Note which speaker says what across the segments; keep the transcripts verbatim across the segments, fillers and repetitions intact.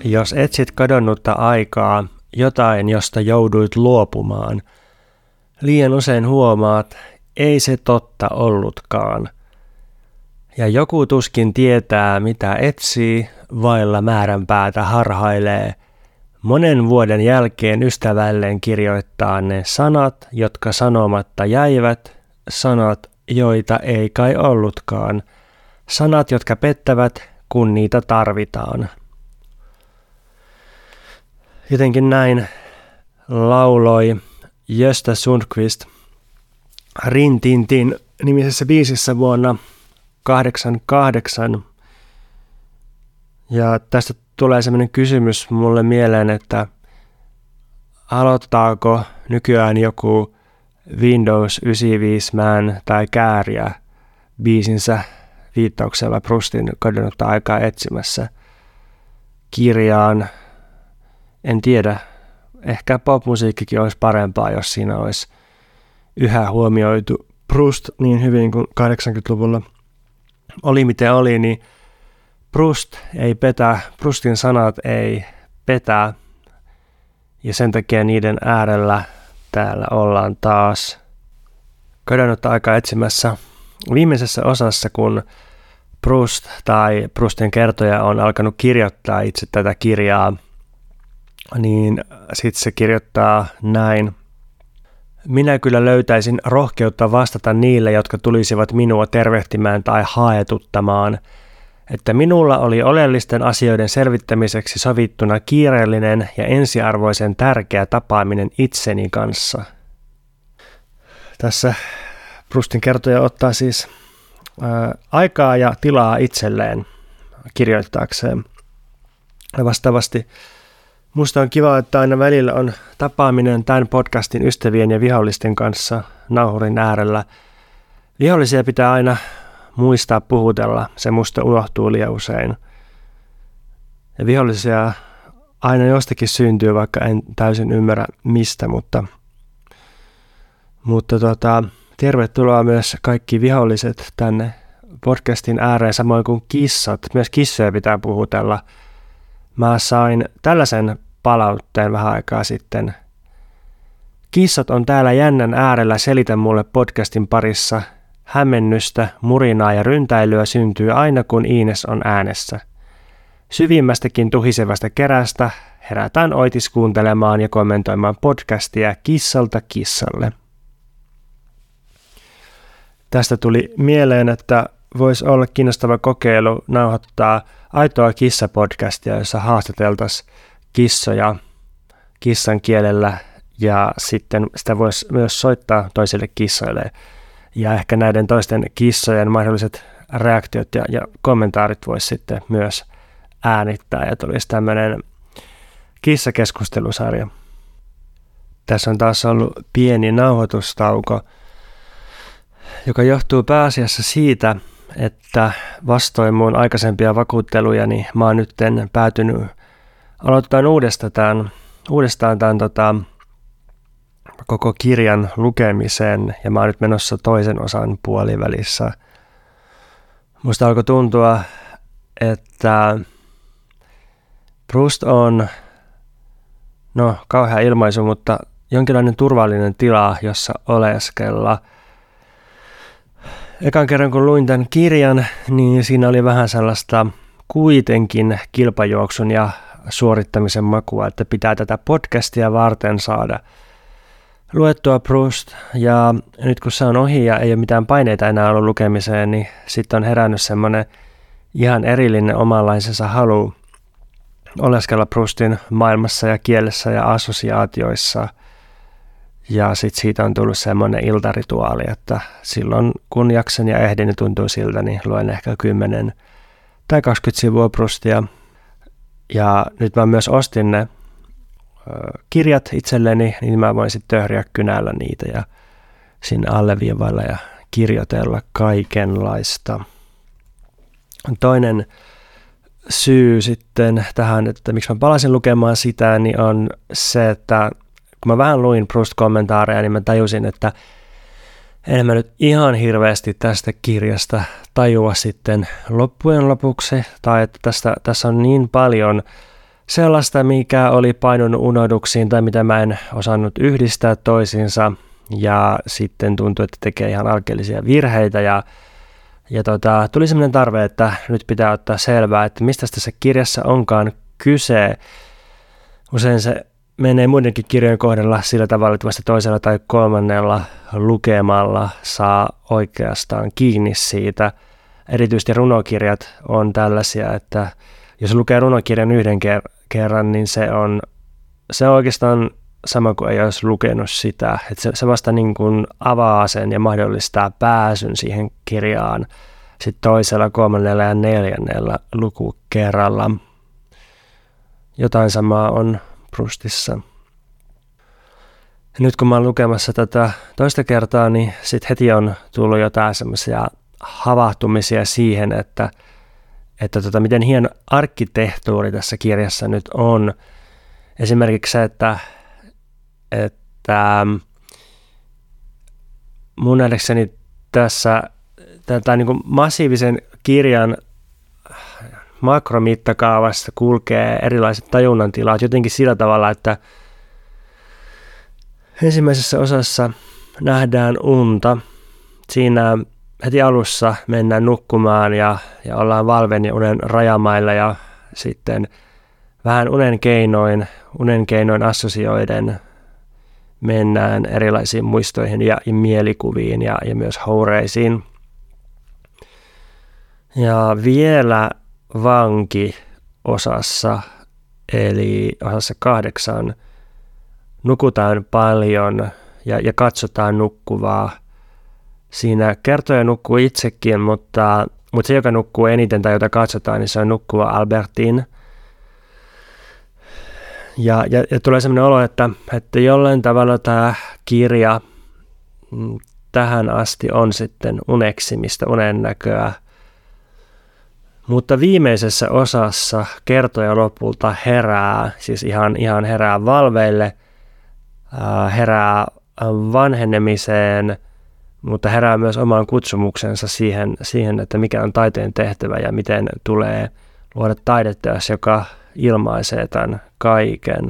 Speaker 1: Jos etsit kadonnutta aikaa, jotain, josta jouduit luopumaan, liian usein huomaat, ei se totta ollutkaan. Ja joku tuskin tietää, mitä etsii, vailla määränpäätä harhailee. Monen vuoden jälkeen ystävälleen kirjoittaa ne sanat, jotka sanomatta jäivät, sanat, joita ei kai ollutkaan, sanat, jotka pettävät, kun niitä tarvitaan. Jotenkin näin lauloi Gösta Sundqvist Rin Tin Tin -nimisessä biisissä vuonna kahdeksankymmentäkahdeksan. Ja tästä tulee sellainen kysymys mulle mieleen, että aloittaako nykyään joku Windows yhdeksänkymmentäviisi man tai kääriä biisinsä viittauksella Proustin kadonnutta aikaa etsimässä kirjaan. En tiedä, ehkä popmusiikkikin olisi parempaa, jos siinä olisi yhä huomioitu Proust niin hyvin kuin kahdeksankymmentäluvulla. Oli miten oli, niin Proust ei petä, Proustin sanat ei petä, ja sen takia niiden äärellä täällä ollaan taas kadonnutta aikaa etsimässä. Viimeisessä osassa, kun Proust tai Proustin kertoja on alkanut kirjoittaa itse tätä kirjaa, niin sitten se kirjoittaa näin. Minä kyllä löytäisin rohkeutta vastata niille, jotka tulisivat minua tervehtimään tai haetuttamaan, että minulla oli oleellisten asioiden selvittämiseksi sovittuna kiireellinen ja ensiarvoisen tärkeä tapaaminen itseni kanssa. Tässä Proustin kertoja ottaa siis ää, aikaa ja tilaa itselleen kirjoittaakseen. Ja vastaavasti musta on kiva, että aina välillä on tapaaminen tämän podcastin ystävien ja vihollisten kanssa nauhurin äärellä. Vihollisia pitää aina muistaa puhutella, se musta unohtuu liian usein. Ja vihollisia aina jostakin syntyy, vaikka en täysin ymmärrä mistä, mutta, mutta tota, tervetuloa myös kaikki viholliset tänne podcastin ääreen, samoin kuin kissat. Myös kissoja pitää puhutella. Mä sain tällaisen palautteen vähän aikaa sitten. Kissat on täällä jännän äärellä, selitä mulle podcastin parissa. Hämmennystä, murinaa ja ryntäilyä syntyy aina kun Iines on äänessä. Syvimmästäkin tuhisevasta kerästä herätään oitis kuuntelemaan ja kommentoimaan podcastia kissalta kissalle. Tästä tuli mieleen, että voisi olla kiinnostava kokeilu nauhoittaa aitoa kissapodcastia, jossa haastateltaisiin kissoja kissan kielellä ja sitten sitä voisi myös soittaa toisille kissoille. Ja ehkä näiden toisten kissojen mahdolliset reaktiot ja, ja kommentaarit voisi sitten myös äänittää ja tulisi tämmöinen kissakeskustelusarja. Tässä on taas ollut pieni nauhoitustauko, joka johtuu pääasiassa siitä, että vastoin mun aikaisempia vakuutteluja, niin mä oon nyt päätynyt aloittamaan uudestaan tämän, uudestaan tämän tota, koko kirjan lukemisen, ja mä oon nyt menossa toisen osan puolivälissä. Musta alkoi tuntua, että Proust on, no kauhea ilmaisu, mutta jonkinlainen turvallinen tila, jossa oleskella. Ekan kerran kun luin tämän kirjan, niin siinä oli vähän sellaista kuitenkin kilpajuoksun ja suorittamisen makua, että pitää tätä podcastia varten saada luettua Proust, ja nyt kun se on ohi ja ei ole mitään paineita enää ollut lukemiseen, niin sitten on herännyt semmoinen ihan erillinen omanlaisensa halu oleskella Proustin maailmassa ja kielessä ja assosiaatioissa. Ja sitten siitä on tullut semmoinen iltarituaali, että silloin kun jaksen ja ehdin, niin tuntuu siltä, niin luen ehkä kymmenen tai kaksikymmentä sivua Proustia. Ja nyt mä myös ostin ne kirjat itselleni, niin mä voin sitten töhriä kynällä niitä ja sinne alleviivailla ja kirjoitella kaikenlaista. Toinen syy sitten tähän, että miksi mä palasin lukemaan sitä, niin on se, että kun mä vähän luin Proust-kommentaareja, niin mä tajusin, että en mä nyt ihan hirveästi tästä kirjasta tajua sitten loppujen lopuksi, tai että tästä, tässä on niin paljon sellaista, mikä oli painunut unohduksiin tai mitä mä en osannut yhdistää toisiinsa. Ja sitten tuntui, että tekee ihan alkeellisia virheitä ja, ja tota, tuli sellainen tarve, että nyt pitää ottaa selvää, että mistä tässä kirjassa onkaan kyse. Usein se menee muidenkin kirjojen kohdalla sillä tavalla, että vasta toisella tai kolmannella lukemalla saa oikeastaan kiinni siitä. Erityisesti runokirjat on tällaisia, että jos lukee runokirjan yhden ker- kerran, niin se on, se on oikeastaan sama kuin ei olisi lukenut sitä. Että se, se vasta niin kuin avaa sen ja mahdollistaa pääsyn siihen kirjaan sitten toisella, kolmannella ja neljännellä lukukerralla. Jotain samaa on Proustissa. Nyt kun mä oon lukemassa tätä toista kertaa, niin sitten heti on tullut jotain semmoisia havahtumisia siihen, että, että tota, miten hieno arkkitehtuuri tässä kirjassa nyt on. Esimerkiksi se, että, että mun nähdäkseni tässä tätä niin kuin massiivisen kirjan makromittakaavassa kulkee erilaiset tajunnan tilat jotenkin sillä tavalla, että ensimmäisessä osassa nähdään unta. Siinä heti alussa mennään nukkumaan ja, ja ollaan valven ja unen rajamailla ja sitten vähän unen keinoin, unen keinoin assosioiden mennään erilaisiin muistoihin ja, ja mielikuviin ja, ja myös houreisiin. Ja vielä vanki-osassa, eli osassa kahdeksan, nukutaan paljon ja, ja katsotaan nukkuvaa. Siinä kertoja nukkuu itsekin, mutta, mutta se, joka nukkuu eniten tai jota katsotaan, niin se on nukkuva Albertine. Ja, ja, ja tulee sellainen olo, että, että jollain tavalla tämä kirja tähän asti on sitten uneksimista, unennäköä. Mutta viimeisessä osassa kertoja lopulta herää, siis ihan, ihan herää valveille, herää vanhenemiseen, mutta herää myös omaan kutsumuksensa siihen, siihen, että mikä on taiteen tehtävä ja miten tulee luoda taideteos, joka ilmaisee tämän kaiken.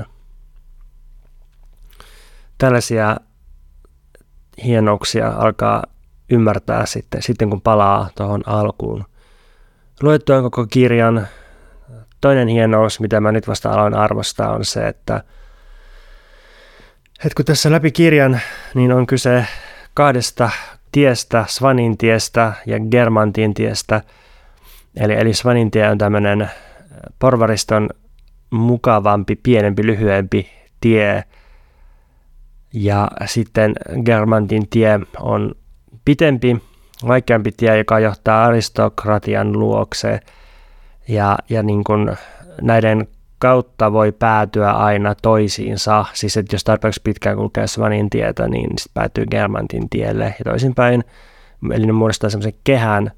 Speaker 1: Tällaisia hienouksia alkaa ymmärtää sitten, sitten kun palaa tuohon alkuun. Luettuaan koko kirjan toinen hienous, mitä mä nyt vasta aloin arvostaa, on se, että, että kun tässä läpi kirjan niin on kyse kahdesta tiestä, Svanin tiestä ja Germantin tiestä. Eli, eli Svanin tie on tämmöinen porvariston mukavampi, pienempi, lyhyempi tie. Ja sitten Germantin tie on pitempi, vaikeampi tie, joka johtaa aristokratian luokse. Ja, ja niin kuin näiden kautta voi päätyä aina toisiinsa. Siis että jos tarpeeksi pitkään kulkee Svanin tietä, niin sitten päätyy Germantin tielle ja toisinpäin. Eli ne muodostaa semmoisen kehän.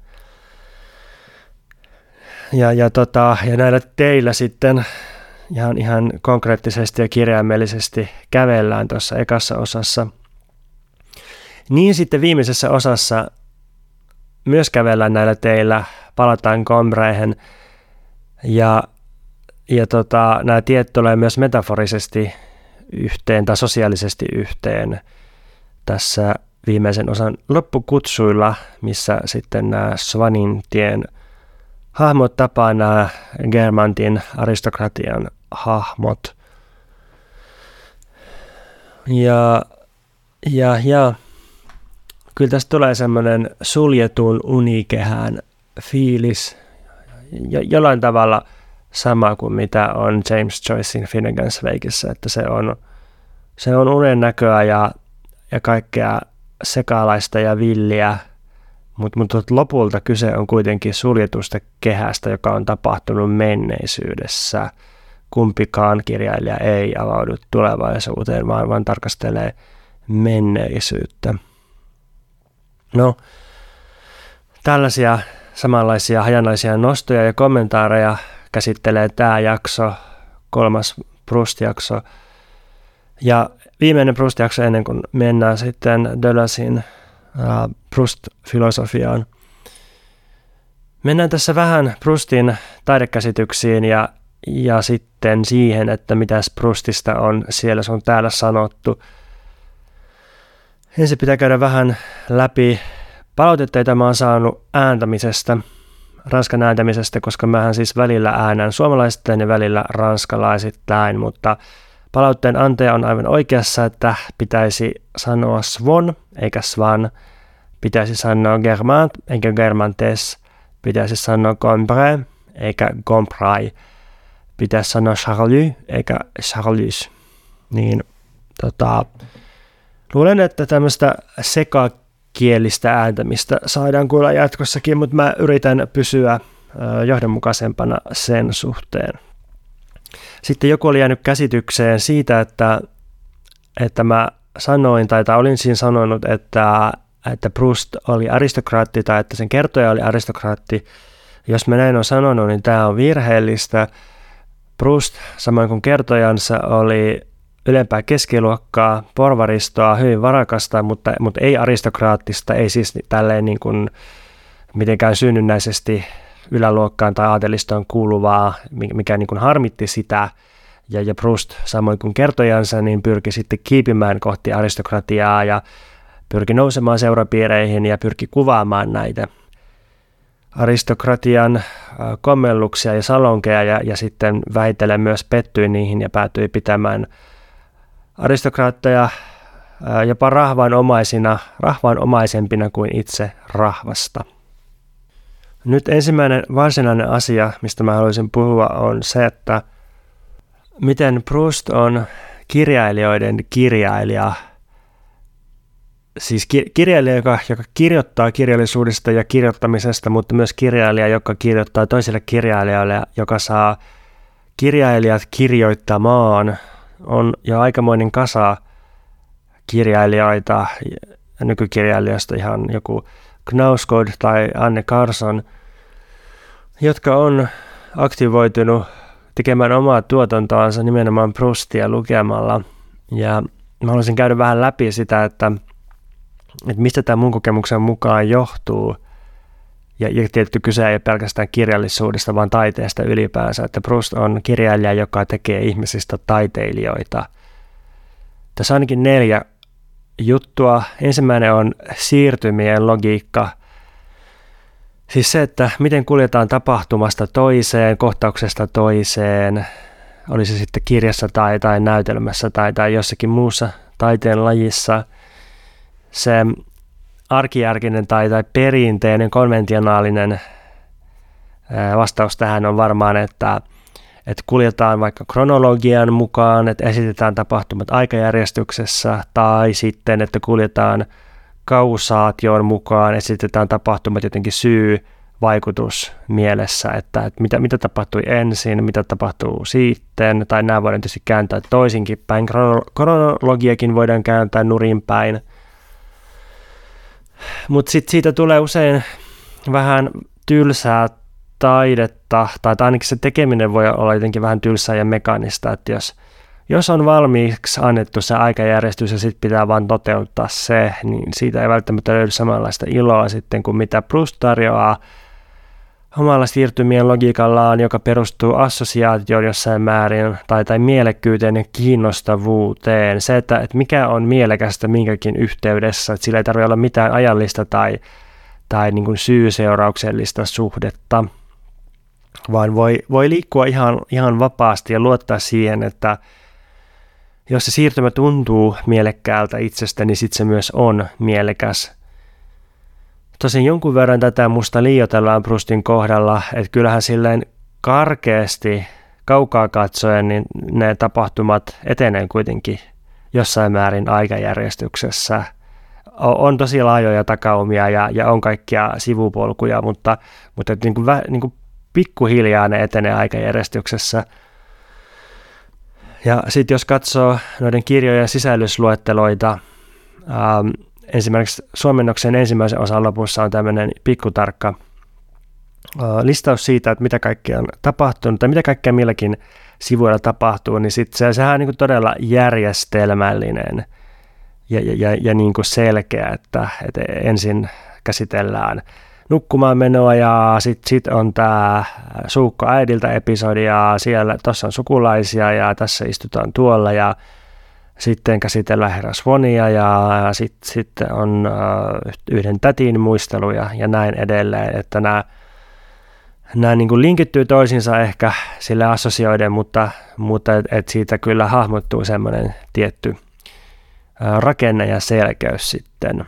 Speaker 1: Ja, ja, tota, ja näillä teillä sitten ihan, ihan konkreettisesti ja kirjaimellisesti kävellään tuossa ekassa osassa. Niin sitten viimeisessä osassa myös kävellään näillä teillä, palataan Combreihin ja, ja tota, nämä tiet tulee myös metaforisesti yhteen tai sosiaalisesti yhteen tässä viimeisen osan loppukutsuilla, missä sitten nämä Svanin tien hahmot tapaa nämä Germantin aristokratian hahmot. Ja, ja, ja kyllä tästä tulee semmoinen suljetun unikehän fiilis, jo, jollain tavalla sama kuin mitä on James Joycein Finnegan's Wakeissa, että se on, se on unen näköä ja, ja kaikkea sekalaista ja villiä, mutta mut lopulta kyse on kuitenkin suljetusta kehästä, joka on tapahtunut menneisyydessä. Kumpikaan kirjailija ei avaudu tulevaisuuteen, vaan, vaan tarkastelee menneisyyttä. No, tällaisia samanlaisia hajanaisia nostoja ja kommentaareja käsittelee tämä jakso, kolmas Proust-jakso. Ja viimeinen Proust-jakso ennen kuin mennään sitten Delauzin uh, Proust-filosofiaan. Mennään tässä vähän Proustin taidekäsityksiin ja, ja sitten siihen, että mitäs Proustista on siellä sun täällä sanottu. Ensin pitää käydä vähän läpi palautetta, joita mä oon saanut ääntämisestä, ranskan ääntämisestä, koska mähän siis välillä äänän suomalaisittain ja välillä ranskalaisittain, mutta palautteen antaja on aivan oikeassa, että pitäisi sanoa svon eikä svan, pitäisi sanoa germant eikä germantes, pitäisi sanoa compre eikä comprai, pitäisi sanoa charly eikä charlys. Niin, tota, luulen, että tämmöistä sekakielistä ääntämistä saadaan kuulla jatkossakin, mutta mä yritän pysyä johdonmukaisempana sen suhteen. Sitten joku oli jäänyt käsitykseen siitä, että, että mä sanoin, tai, tai olin siinä sanonut, että, että Proust oli aristokraatti, tai että sen kertoja oli aristokraatti. Jos mä näin on sanonut, niin tämä on virheellistä. Proust, samoin kuin kertojansa, oli ylempää keskiluokkaa, porvaristoa, hyvin varakasta, mutta, mutta ei aristokraattista, ei siis tälleen niin kuin mitenkään synnynnäisesti yläluokkaan tai aatelistoon kuuluvaa, mikä niin kuin harmitti sitä. Ja, ja Proust, samoin kuin kertojansa, niin pyrki sitten kiipimään kohti aristokratiaa ja pyrki nousemaan seurapiireihin ja pyrki kuvaamaan näitä aristokratian kommelluksia ja salonkeja ja, ja sitten vähitellen myös pettyi niihin ja päätyi pitämään aristokraatteja jopa rahvaanomaisina, rahvaanomaisempina kuin itse rahvasta. Nyt ensimmäinen varsinainen asia, mistä mä haluaisin puhua, on se, että miten Proust on kirjailijoiden kirjailija. Siis kirjailija, joka, joka kirjoittaa kirjallisuudesta ja kirjoittamisesta, mutta myös kirjailija, joka kirjoittaa toisille kirjailijoille, joka saa kirjailijat kirjoittamaan. On jo aikamoinen kasa kirjailijoita, nykykirjailijoista ihan joku Knausgård tai Anne Carson, jotka on aktivoitunut tekemään omaa tuotantoansa nimenomaan Proustia lukemalla. Ja mä haluaisin käydä vähän läpi sitä, että, että mistä tämä mun kokemuksen mukaan johtuu. Ja, ja tietty kyse ei ole pelkästään kirjallisuudesta, vaan taiteesta ylipäänsä. Että Proust on kirjailija, joka tekee ihmisistä taiteilijoita. Tässä on ainakin neljä juttua. Ensimmäinen on siirtymien logiikka. Siis se, että miten kuljetaan tapahtumasta toiseen, kohtauksesta toiseen, oli se sitten kirjassa tai, tai näytelmässä tai, tai jossakin muussa taiteen lajissa. Se arkijärkinen tai, tai perinteinen, konventionaalinen vastaus tähän on varmaan, että, että kuljetaan vaikka kronologian mukaan, että esitetään tapahtumat aikajärjestyksessä, tai sitten, että kuljetaan kausaation mukaan, esitetään tapahtumat jotenkin syy-vaikutus mielessä, että, että mitä, mitä tapahtui ensin, mitä tapahtuu sitten, tai nämä voidaan tietysti kääntää toisinkin päin. Kronologiakin voidaan kääntää nurin päin. Mutta sitten siitä tulee usein vähän tylsää taidetta, tai ainakin se tekeminen voi olla jotenkin vähän tylsää ja mekaanista, että jos, jos on valmiiksi annettu se aikajärjestys ja sitten pitää vaan toteuttaa se, niin siitä ei välttämättä löydy samanlaista iloa sitten kuin mitä Proust tarjoaa omalla siirtymien logiikallaan, joka perustuu assosiaatioon jossain määrin tai, tai mielekkyyteen ja kiinnostavuuteen. Se, että, että mikä on mielekästä minkäkin yhteydessä, että sillä ei tarvitse olla mitään ajallista tai, tai niin kuin syy-seurauksellista suhdetta, vaan voi, voi liikkua ihan, ihan vapaasti ja luottaa siihen, että jos se siirtymä tuntuu mielekkäältä itsestä, niin sitten se myös on mielekäs. Tosin jonkun verran tätä musta liioitellaan Proustin kohdalla, että kyllähän silleen karkeasti, kaukaa katsoen, niin ne tapahtumat etenee kuitenkin jossain määrin aikajärjestyksessä. On tosi laajoja takaumia ja, ja on kaikkia sivupolkuja, mutta, mutta niin kuin, niin kuin pikkuhiljaa ne etenee aikajärjestyksessä. Ja sitten jos katsoo noiden kirjojen sisällysluetteloita, ähm, esimerkiksi suomennoksen ensimmäisen osan lopussa on tämmöinen pikkutarkka äh, listaus siitä, että mitä kaikkea on tapahtunut tai mitä kaikkea milläkin sivuilla tapahtuu, niin sitten se, sehän on niin kuin todella järjestelmällinen ja, ja, ja, ja niin kuin selkeä, että, että ensin käsitellään nukkumaan menoa ja sitten sit on tämä Suukko äidiltä episodi ja siellä tuossa on sukulaisia ja tässä istutaan tuolla ja sitten käsitellään herra Swonia ja sitten sit on yhden tätin muisteluja ja näin edelleen, että nämä Nämä niin kuin linkittyy toisiinsa ehkä sille assosioiden, mutta, mutta et, et siitä kyllä hahmottuu semmoinen tietty rakenne ja selkeys sitten.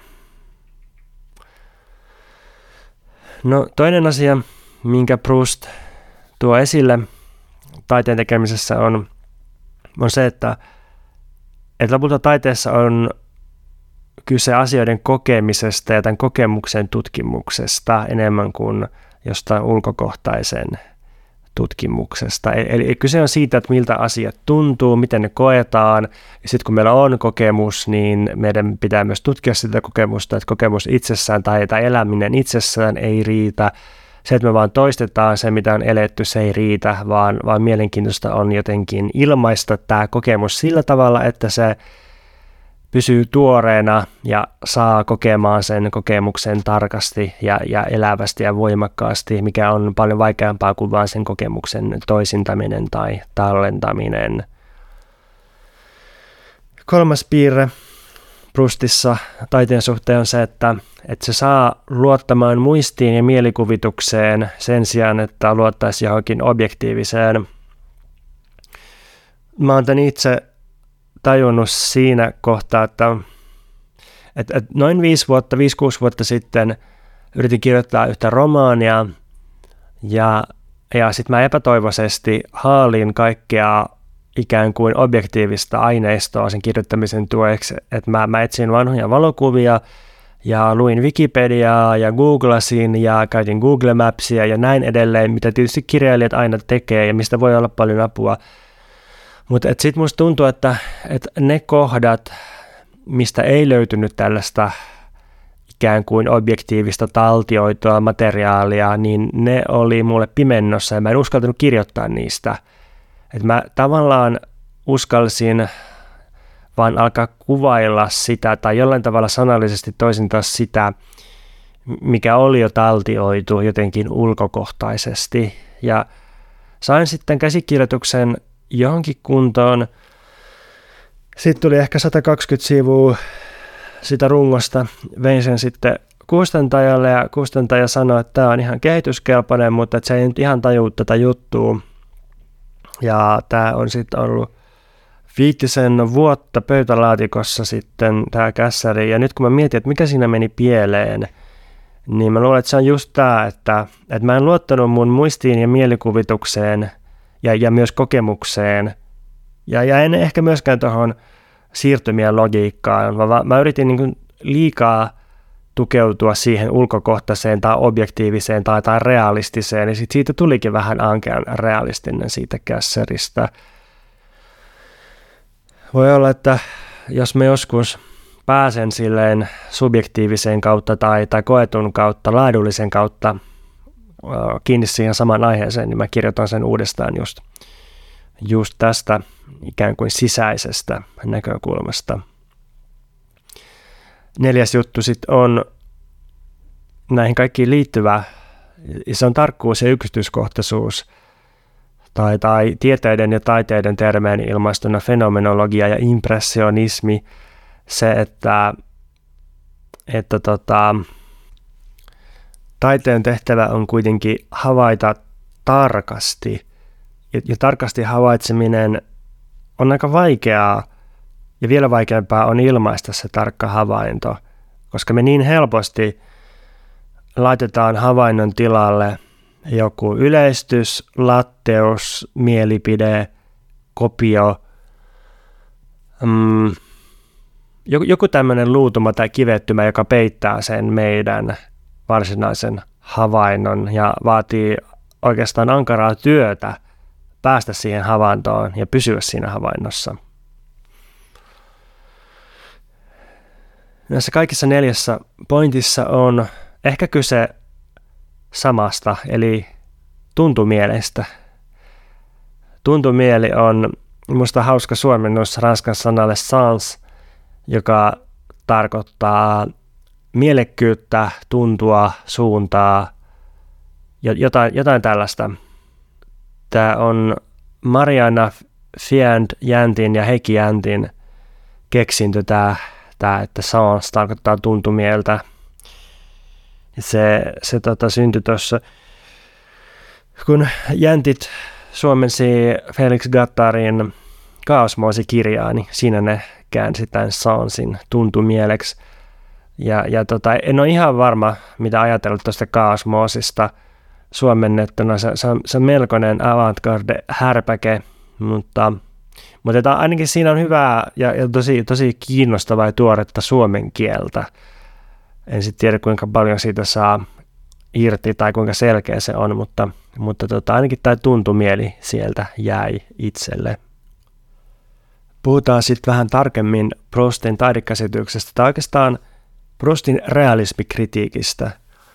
Speaker 1: No toinen asia, minkä Proust tuo esille taiteen tekemisessä on, on se, että, että lopulta taiteessa on kyse asioiden kokemisesta ja tämän kokemuksen tutkimuksesta enemmän kuin jostain ulkokohtaisen tutkimuksesta. Eli kyse on siitä, että miltä asiat tuntuu, miten ne koetaan. Ja sitten kun meillä on kokemus, niin meidän pitää myös tutkia sitä kokemusta, että kokemus itsessään tai, tai eläminen itsessään ei riitä. Se, että me vaan toistetaan se, mitä on eletty, se ei riitä, vaan, vaan mielenkiintoista on jotenkin ilmaista tämä kokemus sillä tavalla, että se pysyy tuoreena ja saa kokemaan sen kokemuksen tarkasti ja, ja elävästi ja voimakkaasti, mikä on paljon vaikeampaa kuin vain sen kokemuksen toisintaminen tai tallentaminen. Kolmas piirre Proustissa taiteen suhteen on se, että, että se saa luottamaan muistiin ja mielikuvitukseen sen sijaan, että luottaisi johonkin objektiiviseen. Mä oon tän itse tajunnut siinä kohtaa, että, että, että noin viisi vuotta, viisi, kuusi vuotta sitten yritin kirjoittaa yhtä romaania ja, ja sitten mä epätoivoisesti haalin kaikkea ikään kuin objektiivista aineistoa sen kirjoittamisen tueksi, että mä, mä etsin vanhoja valokuvia ja luin Wikipediaa ja googlasin ja käytin Google Mapsia ja näin edelleen, mitä tietysti kirjailijat aina tekee ja mistä voi olla paljon apua. Mutta sitten musta tuntuu, että, että ne kohdat, mistä ei löytynyt tällaista ikään kuin objektiivista taltioitua materiaalia, niin ne oli mulle pimennossa ja mä en uskaltanut kirjoittaa niistä. Et mä tavallaan uskalsin vaan alkaa kuvailla sitä tai jollain tavalla sanallisesti toisintaa sitä, mikä oli jo taltioitu jotenkin ulkokohtaisesti. Ja sain sitten käsikirjoituksen johonkin kuntoon. Sitten tuli ehkä sata kaksikymmentä sivua sitä rungosta. Vein sen sitten kustantajalle ja kustantaja sanoi, että tämä on ihan kehityskelpoinen, mutta että se ei nyt ihan tajua tätä juttua. Ja tämä on sitten ollut viitisen vuotta pöytälaatikossa sitten tämä kässäri. Ja nyt kun mä mietin, että mikä siinä meni pieleen, niin mä luulen, että se on just tämä, että, että mä en luottanut mun muistiin ja mielikuvitukseen ja, ja myös kokemukseen. Ja, ja en ehkä myöskään tuohon siirtymien logiikkaan, vaan mä yritin niin kuin liikaa tukeutua siihen ulkokohtaiseen tai objektiiviseen tai, tai realistiseen, ja sit siitä tulikin vähän ankean realistinen siitä kässäristä. Voi olla, että jos me joskus pääsen silleen subjektiiviseen kautta tai, tai koetun kautta, laadullisen kautta kiinni siihen samaan aiheeseen, niin mä kirjoitan sen uudestaan just, just tästä ikään kuin sisäisestä näkökulmasta. Neljäs juttu sitten on näihin kaikkiin liittyvä, se on tarkkuus ja yksityiskohtaisuus, tai, tai tieteiden ja taiteiden termeen ilmaistuna fenomenologia ja impressionismi, se, että, että tota, taiteen tehtävä on kuitenkin havaita tarkasti, ja, ja tarkasti havaitseminen on aika vaikeaa, ja vielä vaikeampaa on ilmaista se tarkka havainto, koska me niin helposti laitetaan havainnon tilalle joku yleistys, latteus, mielipide, kopio, mm, joku tämmöinen luutuma tai kivettymä, joka peittää sen meidän varsinaisen havainnon ja vaatii oikeastaan ankaraa työtä päästä siihen havaintoon ja pysyä siinä havainnossa. Näissä kaikissa neljässä pointissa on ehkä kyse samasta, eli tuntumielestä. Tuntumieli on minusta hauska suomennus ranskan sanalle sens, joka tarkoittaa mielekkyyttä, tuntua, suuntaa, jotain, jotain tällaista. Tämä on Mariana Fjand-Jäntin ja Heikki Jäntin keksintö tämä, tämä että sens tarkoittaa tuntumieltä. Se, se tota, syntyi tuossa, kun Jäntit suomensi Felix Gattarin Kaosmoosi-kirjaa, niin siinä ne käänsi tämän sensin tuntumieleksi. Ja, ja tota, en ole ihan varma, mitä ajatellut tuosta Kaosmoosista suomennettuna. Se, se, on, se on melkoinen avantgarde-härpäke, mutta, mutta ainakin siinä on hyvää ja, ja tosi, tosi kiinnostavaa ja tuoretta suomen kieltä. En sitten tiedä, kuinka paljon siitä saa irti tai kuinka selkeä se on, mutta, mutta tota, ainakin tämä tuntumieli sieltä jäi itselle. Puhutaan sitten vähän tarkemmin Proustin taidekäsityksestä tai oikeastaan Proustin realismikritiikistä,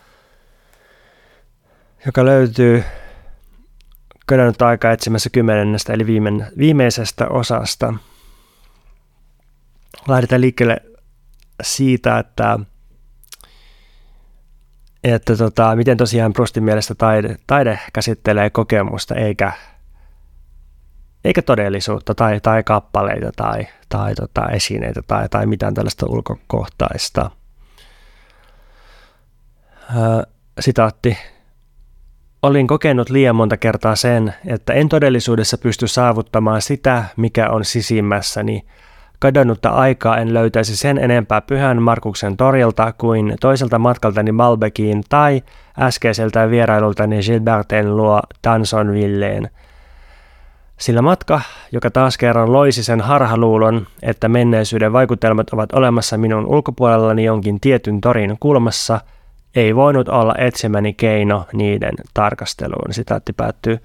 Speaker 1: joka löytyy Kadonnut aika etsimässä kymmenennestä eli viime, viimeisestä osasta. Lähdetään liikkeelle siitä, että, että tota, miten tosiaan Proustin mielestä taide, taide käsittelee kokemusta eikä, eikä todellisuutta tai, tai kappaleita tai, tai tota, esineitä tai, tai mitään tällaista ulkokohtaista. Ää, sitaatti. Olin kokenut liian monta kertaa sen, että en todellisuudessa pysty saavuttamaan sitä, mikä on sisimmässäni. Kadonnutta aikaa en löytäisi sen enempää Pyhän Markuksen torilta kuin toiselta matkaltani Malbeciin tai äskeiseltä vierailultani Gilbertin luo Tansonvilleen. Sillä matka, joka taas kerran loisi sen harhaluulon, että menneisyyden vaikutelmat ovat olemassa minun ulkopuolellani jonkin tietyn torin kulmassa, ei voinut olla etsimäni keino niiden tarkasteluun. Sitaatti päättyy.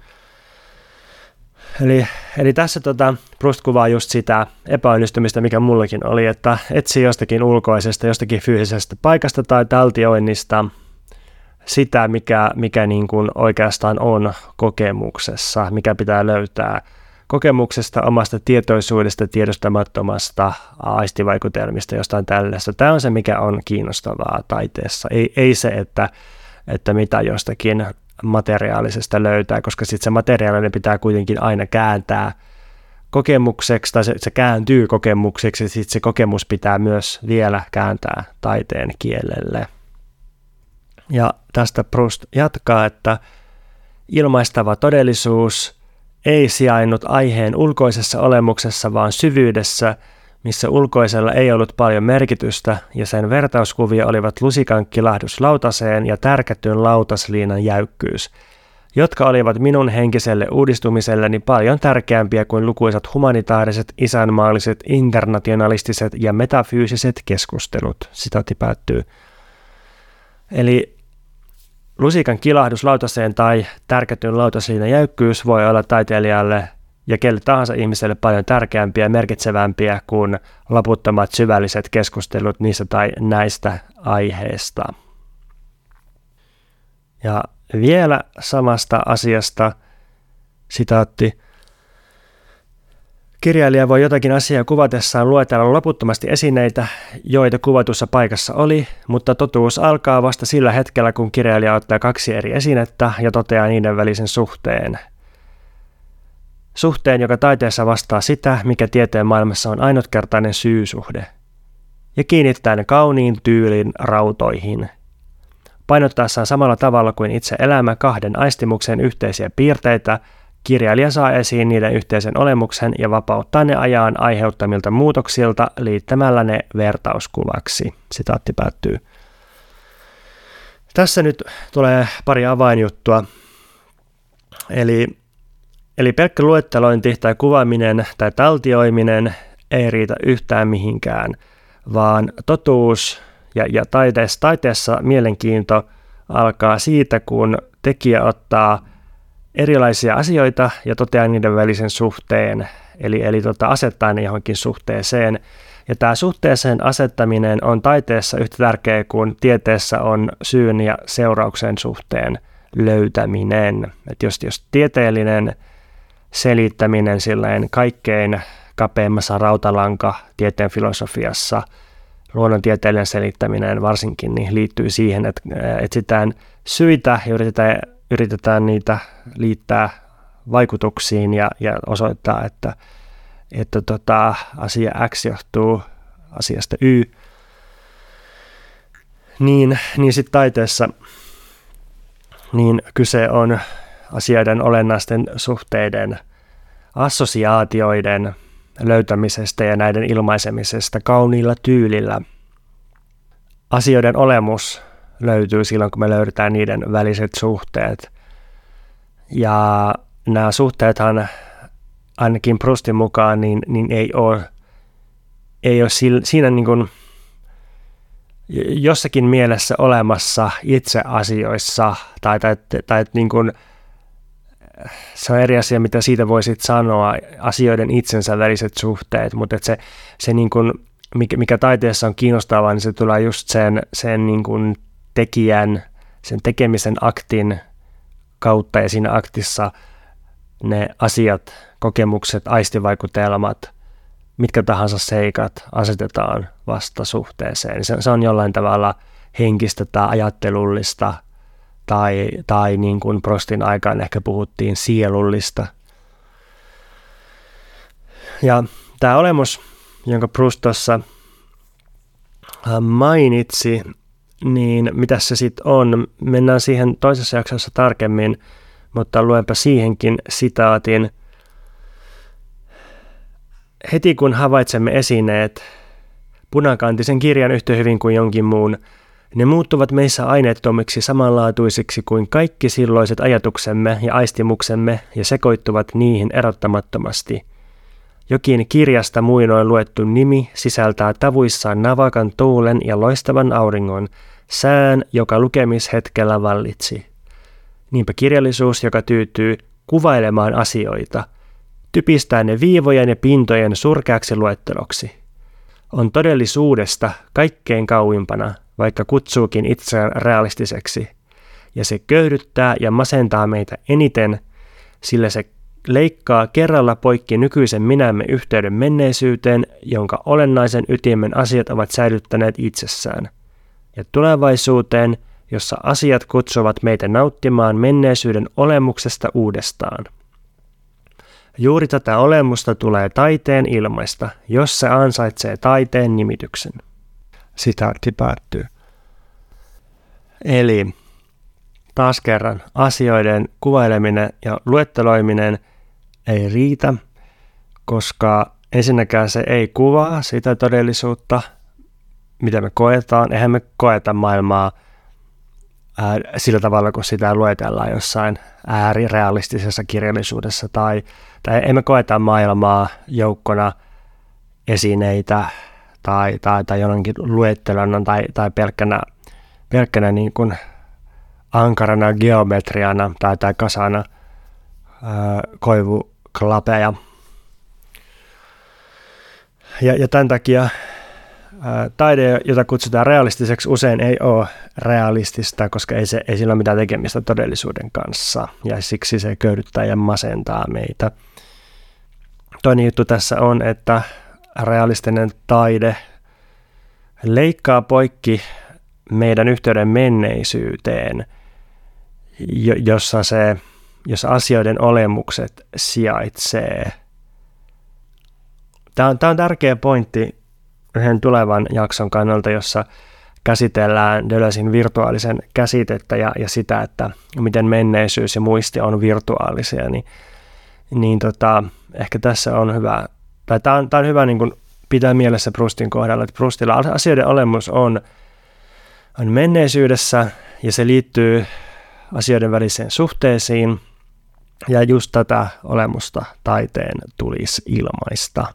Speaker 1: Eli, eli tässä tota, Proust kuvaa just sitä epäonnistumista, mikä mullakin oli, että etsi jostakin ulkoisesta, jostakin fyysisestä paikasta tai taltioinnista sitä, mikä, mikä niin kuin oikeastaan on kokemuksessa, mikä pitää löytää kokemuksesta, omasta tietoisuudesta, tiedostamattomasta aistivaikutelmista, jostain tällaista. Tämä on se, mikä on kiinnostavaa taiteessa. Ei, ei se, että, että mitä jostakin materiaalisesta löytää, koska sitten se materiaalinen pitää kuitenkin aina kääntää kokemukseksi, tai se, se kääntyy kokemukseksi, ja sitten se kokemus pitää myös vielä kääntää taiteen kielelle. Ja tästä Proust jatkaa, että ilmaistava todellisuus ei sijainnut aiheen ulkoisessa olemuksessa, vaan syvyydessä, missä ulkoisella ei ollut paljon merkitystä, ja sen vertauskuvia olivat lusikan kilahdus lautaseen ja tärkätyn lautasliinan jäykkyys, jotka olivat minun henkiselle uudistumiselleni paljon tärkeämpiä kuin lukuisat humanitaariset, isänmaalliset, internationalistiset ja metafyysiset keskustelut. Sitaatti päättyy. Eli lusikan kilahdus lautaseen tai tärkätyn lautasliinan jäykkyys voi olla taiteilijalle ja kelle tahansa ihmiselle paljon tärkeämpiä ja merkitsevämpiä kuin loputtomat syvälliset keskustelut niistä tai näistä aiheista. Ja vielä samasta asiasta sitaatti. Kirjailija voi jotakin asiaa kuvatessaan luetella loputtomasti esineitä, joita kuvatussa paikassa oli, mutta totuus alkaa vasta sillä hetkellä, kun kirjailija ottaa kaksi eri esinettä ja toteaa niiden välisen suhteen. Suhteen, joka taiteessa vastaa sitä, mikä tieteen maailmassa on ainutkertainen syysuhde. Ja kiinnittää ne kauniin tyylin rautoihin. Painottaessaan samalla tavalla kuin itse elämä kahden aistimuksen yhteisiä piirteitä, kirjailija saa esiin niiden yhteisen olemuksen ja vapauttaa ne ajan aiheuttamilta muutoksilta liittämällä ne vertauskuvaksi. Sitaatti päättyy. Tässä nyt tulee pari avainjuttua. Eli, eli pelkkä luettelointi tai kuvaaminen tai taltioiminen ei riitä yhtään mihinkään, vaan totuus ja, ja taiteessa, taiteessa mielenkiinto alkaa siitä, kun tekijä ottaa erilaisia asioita ja toteaa niiden välisen suhteen, eli, eli tota, asettaa ne johonkin suhteeseen. Ja tämä suhteeseen asettaminen on taiteessa yhtä tärkeä kuin tieteessä on syyn ja seurauksen suhteen löytäminen. Et jos, jos tieteellinen selittäminen silleen kaikkein kapeimmassa rautalanka tieteen filosofiassa luonnontieteellinen selittäminen varsinkin niin liittyy siihen, että etsitään syitä ja yritetään, yritetään niitä liittää vaikutuksiin ja, ja osoittaa, että, että tota, asia X johtuu asiasta Y. Niin, niin sitten taiteessa niin kyse on asioiden olennaisten suhteiden, assosiaatioiden löytämisestä ja näiden ilmaisemisesta kauniilla tyylillä. Asioiden olemus löytyy silloin, kun me löydetään niiden väliset suhteet. Ja nämä suhteethan ainakin Proustin mukaan niin, niin ei ole, ei ole siinä niin kuin jossakin mielessä olemassa itse asioissa, tai, tai, tai niin kuin, se on eri asia, mitä siitä voisit sanoa, asioiden itsensä väliset suhteet, mutta että se, se niin kuin, mikä, mikä taiteessa on kiinnostavaa, niin se tulee just sen, sen niin kuin tekijän, sen tekemisen aktin kautta, ja siinä aktissa ne asiat, kokemukset, aistivaikutelmat, mitkä tahansa seikat asetetaan vasta suhteeseen. Se, se on jollain tavalla henkistä tai ajattelullista, tai, tai niin kuin Proustin aikaan ehkä puhuttiin sielullista. Ja tämä olemus, jonka Proust tuossa mainitsi, niin mitä se sitten on? Mennään siihen toisessa jaksossa tarkemmin, mutta luenpa siihenkin sitaatin. Heti kun havaitsemme esineet, punakantisen kirjan yhtä hyvin kuin jonkin muun, ne muuttuvat meissä aineettomiksi samanlaatuisiksi kuin kaikki silloiset ajatuksemme ja aistimuksemme ja sekoittuvat niihin erottamattomasti. Jokin kirjasta muinoin luettu nimi sisältää tavuissaan navakan tuulen ja loistavan auringon, sään, joka lukemishetkellä vallitsi. Niinpä kirjallisuus, joka tyytyy kuvailemaan asioita, typistää ne viivojen ja pintojen surkeaksi luetteloksi, on todellisuudesta kaikkein kauimpana, vaikka kutsuukin itseään realistiseksi, ja se köyhdyttää ja masentaa meitä eniten, sillä se leikkaa kerralla poikki nykyisen minämme yhteyden menneisyyteen, jonka olennaisen ytimen asiat ovat säilyttäneet itsessään, ja tulevaisuuteen, jossa asiat kutsuvat meitä nauttimaan menneisyyden olemuksesta uudestaan. Juuri tätä olemusta tulee taiteen ilmaista, jos se ansaitsee taiteen nimityksen. Sitaatti päättyy. Eli taas kerran asioiden kuvaileminen ja luetteloiminen ei riitä, koska ensinnäkään se ei kuvaa sitä todellisuutta, mitä me koetaan. Eihän me koeta maailmaa ää, sillä tavalla, kun sitä luetellaan jossain äärirealistisessa kirjallisuudessa, tai, tai emme koeta maailmaa joukkona esineitä tai, tai, tai jonkin luettelona tai, tai pelkkänä, pelkkänä niin kuin ankarana geometriana tai, tai kasana ää, koivuklapeja. Ja, ja tämän takia ää, taide, jota kutsutaan realistiseksi, usein ei ole realistista, koska ei, se, ei sillä ole mitään tekemistä todellisuuden kanssa, ja siksi se köyhdyttää ja masentaa meitä. Toinen juttu tässä on, että realistinen taide leikkaa poikki meidän yhteyden menneisyyteen, jossa, se, jossa asioiden olemukset sijaitsee. Tämä on, tämä on tärkeä pointti yhden tulevan jakson kannalta, jossa käsitellään Deleuzen virtuaalisen käsitettä ja, ja sitä, että miten menneisyys ja muisti on virtuaalisia, niin, niin tota, ehkä tässä on hyvä, tai tämä on, tämä on hyvä niin kuin pitää mielessä Proustin kohdalla, että Proustilla asioiden olemus on, on menneisyydessä ja se liittyy asioiden väliseen suhteisiin, ja just tätä olemusta taiteen tulisi ilmaista.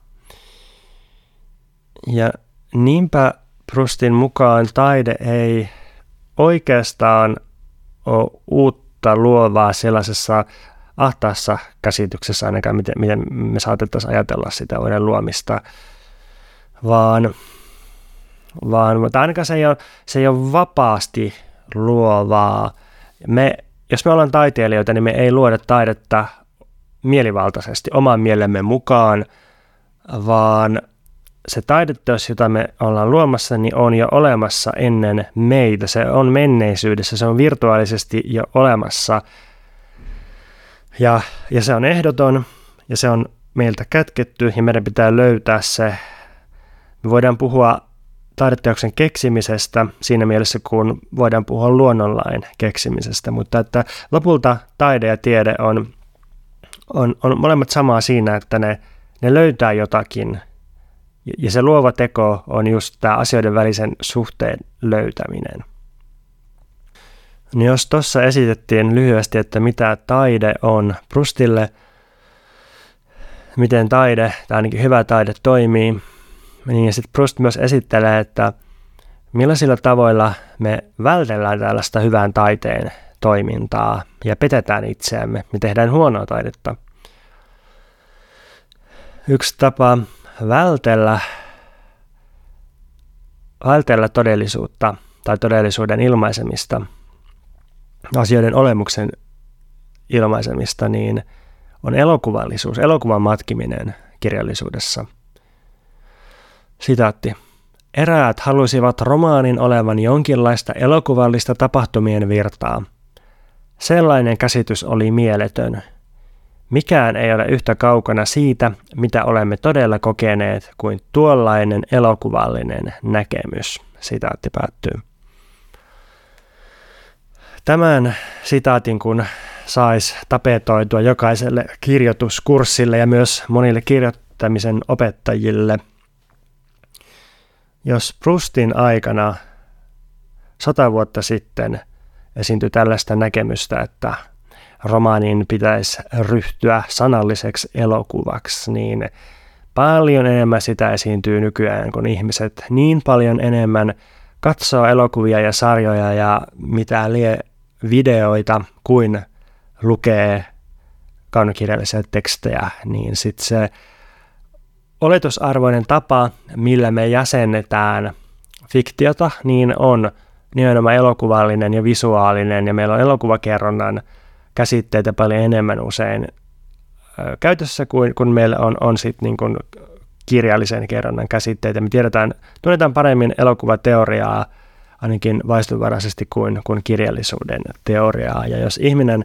Speaker 1: Ja niinpä Proustin mukaan taide ei oikeastaan ole uutta luovaa sellaisessa ahtaassa käsityksessä, ainakaan miten, miten me saatettaisiin ajatella sitä uuden luomista, vaan, vaan mutta ainakaan se ei ole, se ei ole vapaasti luovaa. Me, jos me ollaan taiteilijoita, niin me ei luoda taidetta mielivaltaisesti oman mielemme mukaan, vaan se taideteos, jota me ollaan luomassa, niin on jo olemassa ennen meitä. Se on menneisyydessä, se on virtuaalisesti jo olemassa. Ja, ja se on ehdoton ja se on meiltä kätketty ja meidän pitää löytää se. Me voidaan puhua taideteoksen keksimisestä siinä mielessä, kun voidaan puhua luonnonlain keksimisestä, mutta että lopulta taide ja tiede on, on, on molemmat samaa siinä, että ne, ne löytää jotakin. Ja se luova teko on just tämä asioiden välisen suhteen löytäminen. Niin jos tuossa esitettiin lyhyesti, että mitä taide on Proustille, miten taide, tai ainakin hyvä taide toimii, niin sitten Proust myös esittelee, että millaisilla tavoilla me vältellään tällaista hyvän taiteen toimintaa ja petetään itseämme, me tehdään huonoa taidetta. Yksi tapa vältellä, vältellä todellisuutta tai todellisuuden ilmaisemista, asioiden olemuksen ilmaisemista, niin on elokuvallisuus, elokuvan matkiminen kirjallisuudessa. Sitaatti. Eräät halusivat romaanin olevan jonkinlaista elokuvallista tapahtumien virtaa. Sellainen käsitys oli mieletön. Mikään ei ole yhtä kaukana siitä, mitä olemme todella kokeneet, kuin tuollainen elokuvallinen näkemys. Sitaatti päättyy. Tämän sitaatin kun saisi tapetoitua jokaiselle kirjoituskurssille ja myös monille kirjoittamisen opettajille. Jos Proustin aikana sata vuotta sitten esiintyi tällaista näkemystä, että romaanin pitäisi ryhtyä sanalliseksi elokuvaksi, niin paljon enemmän sitä esiintyy nykyään, kun ihmiset niin paljon enemmän katsoo elokuvia ja sarjoja ja mitä lie videoita kuin lukee kaunokirjallisia tekstejä, niin sitten se oletusarvoinen tapa, millä me jäsennetään fiktiota, niin on nimenomaan elokuvallinen ja visuaalinen, ja meillä on elokuvakerronnan käsitteitä paljon enemmän usein käytössä kuin kun meillä on, on sitten niin kuin kirjallisen kerronnan käsitteitä. Me tiedetään, tunnetaan paremmin elokuvateoriaa ainakin vaistunvaraisesti kuin, kuin kirjallisuuden teoriaa. Ja jos ihminen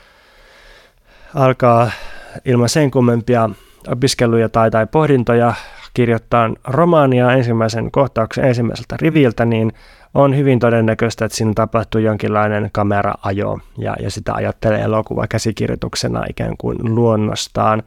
Speaker 1: alkaa ilman sen kummempia opiskeluja tai, tai pohdintoja kirjoittaa romaania ensimmäisen kohtauksen ensimmäiseltä riviltä, niin on hyvin todennäköistä, että siinä tapahtuu jonkinlainen kameraajo ja, ja sitä ajattelee elokuva käsikirjoituksena ikään kuin luonnostaan.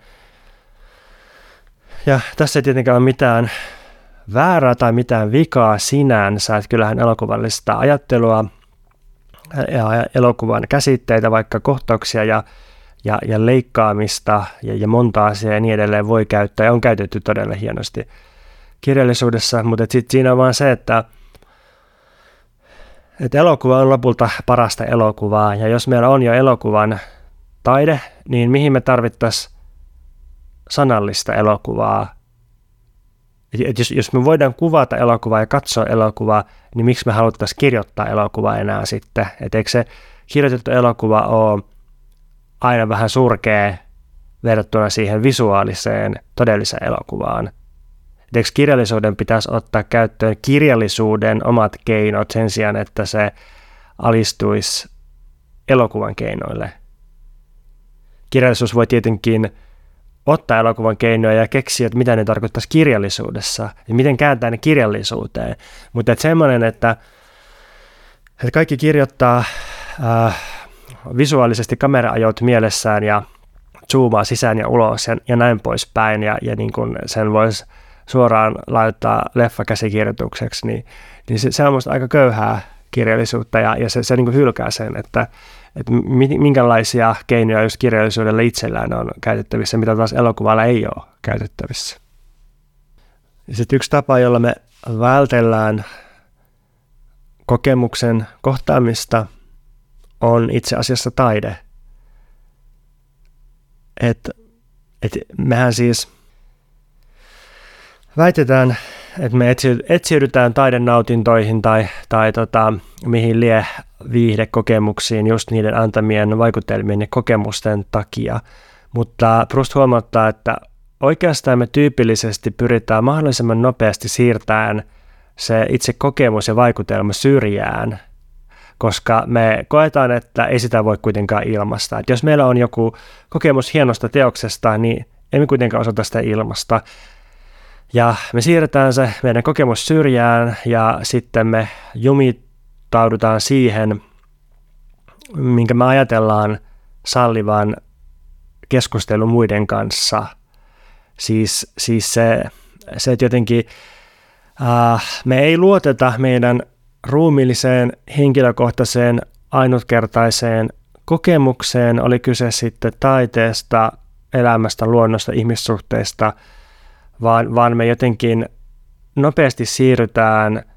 Speaker 1: Ja tässä ei tietenkään ole mitään väärää tai mitään vikaa sinänsä, että kyllähän elokuvallista ajattelua ja elokuvan käsitteitä, vaikka kohtauksia ja, ja, ja leikkaamista ja, ja monta asiaa ja niin edelleen voi käyttää ja on käytetty todella hienosti kirjallisuudessa, mutta sitten siinä on vaan se, että että elokuva on lopulta parasta elokuvaa, ja jos meillä on jo elokuvan taide, niin mihin me tarvittaisiin sanallista elokuvaa? Et jos, jos me voidaan kuvata elokuvaa ja katsoa elokuvaa, niin miksi me haluttaisiin kirjoittaa elokuvaa enää sitten? Et eikö se kirjoitettu elokuva ole aina vähän surkea verrattuna siihen visuaaliseen todelliseen elokuvaan? Eikö kirjallisuuden pitäisi ottaa käyttöön kirjallisuuden omat keinot sen sijaan, että se alistuisi elokuvan keinoille? Kirjallisuus voi tietenkin ottaa elokuvan keinoja ja keksiä, että mitä ne tarkoittaisi kirjallisuudessa ja miten kääntää ne kirjallisuuteen. Mutta että semmoinen, että, että kaikki kirjoittaa äh, visuaalisesti kamera-ajot mielessään ja zoomaa sisään ja ulos ja, ja näin poispäin ja, ja niin kuin sen voisi suoraan laittaa leffakäsikirjoitukseksi, niin, niin se, se on musta aika köyhää kirjallisuutta ja, ja se, se niin kuin hylkää sen, että, että minkälaisia keinoja just kirjallisuudelle itsellään on käytettävissä, mitä taas elokuvalla ei ole käytettävissä. Sitten yksi tapa, jolla me vältellään kokemuksen kohtaamista, on itse asiassa taide. Et, et mehän siis väitetään, että me etsiydytään taidenautintoihin tai, tai tota, mihin lie viihdekokemuksiin just niiden antamien vaikutelmien ja kokemusten takia. Mutta Proust huomauttaa, että oikeastaan me tyypillisesti pyritään mahdollisimman nopeasti siirtämään se itse kokemus ja vaikutelma syrjään, koska me koetaan, että ei sitä voi kuitenkaan ilmaista. Et jos meillä on joku kokemus hienosta teoksesta, niin emme kuitenkaan osata sitä ilmaista. Ja me siirretään se meidän kokemus syrjään ja sitten me jumittaudutaan siihen, minkä me ajatellaan sallivan keskustelun muiden kanssa. Siis, siis se, se, että jotenkin äh, me ei luoteta meidän ruumiilliseen, henkilökohtaiseen, ainutkertaiseen kokemukseen, oli kyse sitten taiteesta, elämästä, luonnosta, ihmissuhteista, vaan, vaan me jotenkin nopeasti siirrytään äh,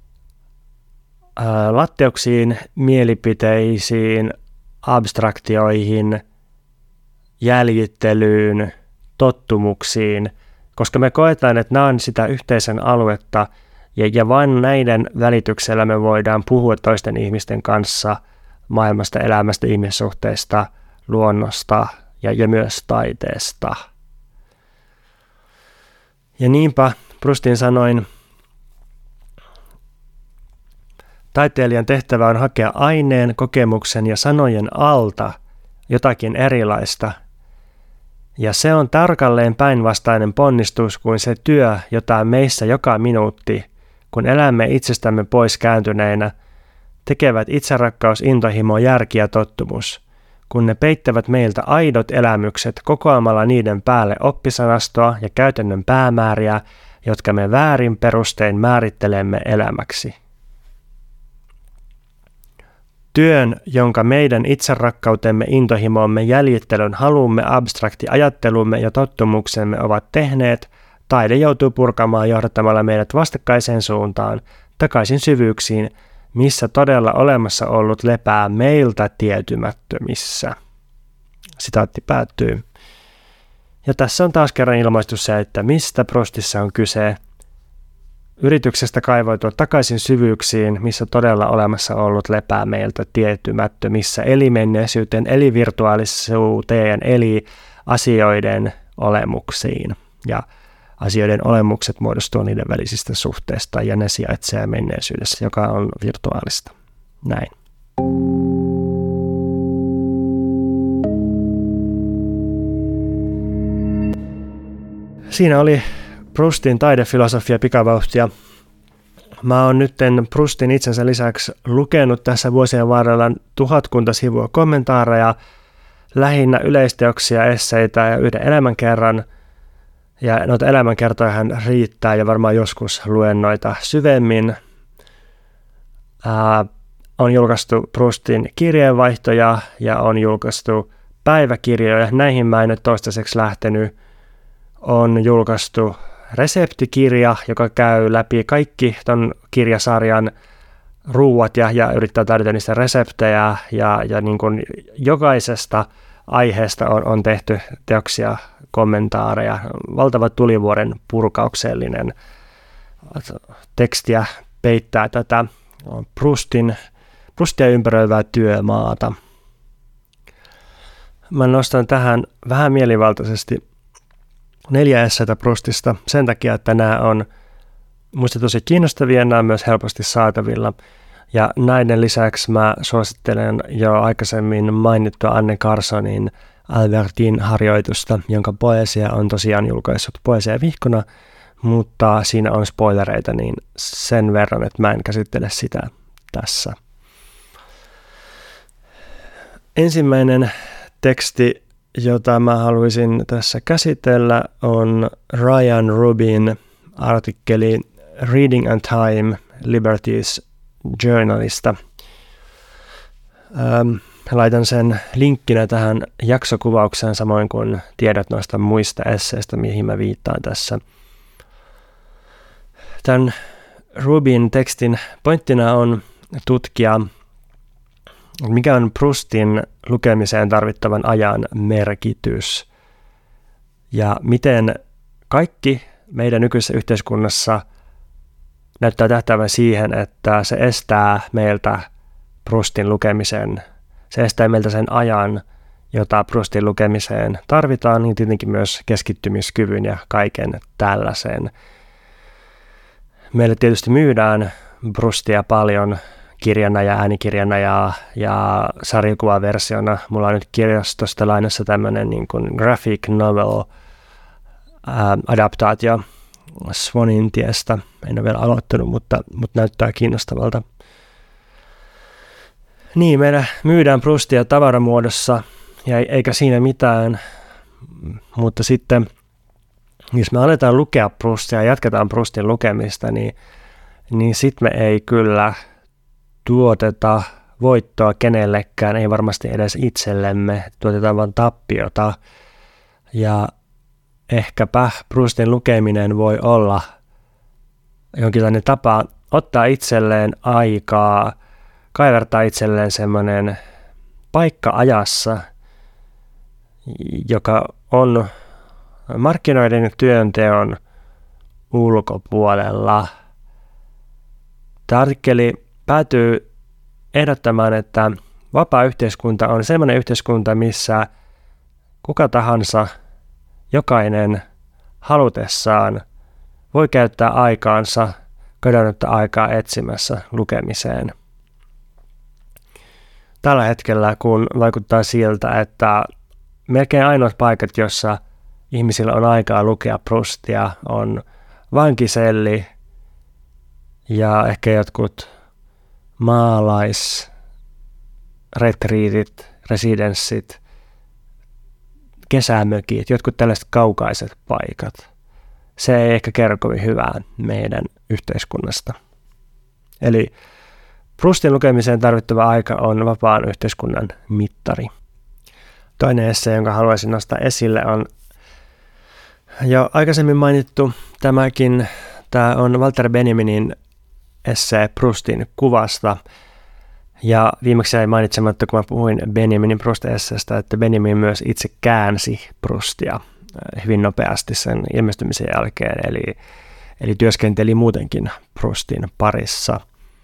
Speaker 1: latteuksiin, mielipiteisiin, abstraktioihin, jäljittelyyn, tottumuksiin, koska me koetaan, että nämä on sitä yhteisen aluetta, ja, ja vain näiden välityksellä me voidaan puhua toisten ihmisten kanssa maailmasta, elämästä, ihmissuhteista, luonnosta ja, ja myös taiteesta. Ja niinpä Proustin sanoin, taiteilijan tehtävä on hakea aineen, kokemuksen ja sanojen alta jotakin erilaista. Ja se on tarkalleen päinvastainen ponnistus kuin se työ, jota meissä joka minuutti, kun elämme itsestämme pois kääntyneinä, tekevät itserakkaus, intohimo, järki ja tottumus, kun ne peittävät meiltä aidot elämykset kokoamalla niiden päälle oppisanastoa ja käytännön päämääriä, jotka me väärin perustein määrittelemme elämäksi. Työn, jonka meidän itserakkautemme, intohimomme, jäljittelyn halumme, abstrakti ajattelumme ja tottumuksemme ovat tehneet, taide joutuu purkamaan johdattamalla meidät vastakkaiseen suuntaan, takaisin syvyyksiin, missä todella olemassa ollut lepää meiltä tietymättömissä. Sitaatti päättyy. Ja tässä on taas kerran ilmaistu se, että mistä Proustissa on kyse. Yrityksestä kaivautua takaisin syvyyksiin, missä todella olemassa ollut lepää meiltä tietymättömissä, eli menneisyyteen, eli virtuaalisuuteen, eli asioiden olemuksiin. Ja asioiden olemukset muodostuu niiden välisistä suhteista, ja ne sijaitsee menneisyydessä, joka on virtuaalista. Näin. Siinä oli Proustin taidefilosofia pikavauhtia. Mä oon nytten Proustin itsensä lisäksi lukenut tässä vuosien varrella tuhatkunta sivua kommentaareja, lähinnä yleisteoksia, esseitä ja yhden elämänkerran. Ja noita elämänkertojahan riittää ja varmaan joskus luen noita syvemmin. Ää, on julkaistu Proustin kirjeenvaihtoja ja on julkaistu päiväkirjoja. Näihin mä en nyt toistaiseksi lähtenyt. On julkaistu reseptikirja, joka käy läpi kaikki ton kirjasarjan ruuat ja, ja yrittää tarjota niistä reseptejä. Ja, ja niin kuin jokaisesta aiheesta on, on tehty teoksia, kommentaareja. Valtava tulivuoren purkauksellinen tekstiä peittää tätä Proustin, Proustia ympäröivää työmaata. Mä nostan tähän vähän mielivaltaisesti neljä esseitä Proustista sen takia, että nämä on musta tosi kiinnostavia, nämä on myös helposti saatavilla. Ja näiden lisäksi mä suosittelen jo aikaisemmin mainittua Anne Carsonin Albertin harjoitusta, jonka poesia on tosiaan julkaissut Poesiavihkona, mutta siinä on spoilereita niin sen verran, että mä en käsittele sitä tässä. Ensimmäinen teksti, jota mä haluaisin tässä käsitellä, on Ryan Rubin artikkeli Reading and Time, Liberties Journalista. Ähm, laitan sen linkkinä tähän jaksokuvaukseen, samoin kuin tiedot noista muista esseistä, mihin mä viittaan tässä. Tämän Rubin tekstin pointtina on tutkia, mikä on Proustin lukemiseen tarvittavan ajan merkitys ja miten kaikki meidän nykyisessä yhteiskunnassa näyttää tähtävän siihen, että se estää meiltä Proustin lukemisen, se estää meiltä sen ajan, jota Proustin lukemiseen tarvitaan, niin tietenkin myös keskittymiskyvyn ja kaiken tällaisen. Meille tietysti myydään Proustia paljon kirjana ja äänikirjana ja, ja sarjakuvaversiona. Mulla on nyt kirjastosta lainassa tämmöinen niin kuin graphic novel ää, adaptaatio Swanin tiestä. En ole vielä aloittanut, mutta, mutta näyttää kiinnostavalta. Niin, meillä myydään Proustia tavaramuodossa ja eikä siinä mitään, mutta sitten jos me aletaan lukea Proustia ja jatketaan Proustin lukemista, niin, niin sitten me ei kyllä tuoteta voittoa kenellekään, ei varmasti edes itsellemme, tuotetaan vain tappiota. Ja ehkäpä Proustin lukeminen voi olla jonkinlainen tapa ottaa itselleen aikaa, kaivertaa itselleen semmoinen paikka ajassa, joka on markkinoiden ja työnteon ulkopuolella. Tämä artikkeli päätyy ehdottamaan, että vapaa yhteiskunta on sellainen yhteiskunta, missä kuka tahansa, jokainen halutessaan voi käyttää aikaansa, kadonnutta aikaa etsimässä lukemiseen. Tällä hetkellä, kun vaikuttaa siltä, että melkein ainoat paikat, jossa ihmisillä on aikaa lukea Proustia, on vankiselli ja ehkä jotkut maalaisretriitit, residenssit, kesämökit, jotkut tällaiset kaukaiset paikat. Se ei ehkä kerro kovin hyvää meidän yhteiskunnasta. Eli Proustin lukemiseen tarvittava aika on vapaan yhteiskunnan mittari. Toinen essee, jonka haluaisin nostaa esille, on jo aikaisemmin mainittu tämäkin. Tämä on Walter Benjaminin essee Proustin kuvasta. Ja viimeksi jäi mainitsematta, kun mä puhuin Benjaminin Proust-esseestä, että Benjamin myös itse käänsi Proustia hyvin nopeasti sen ilmestymisen jälkeen, eli, eli työskenteli muutenkin Proustin parissa.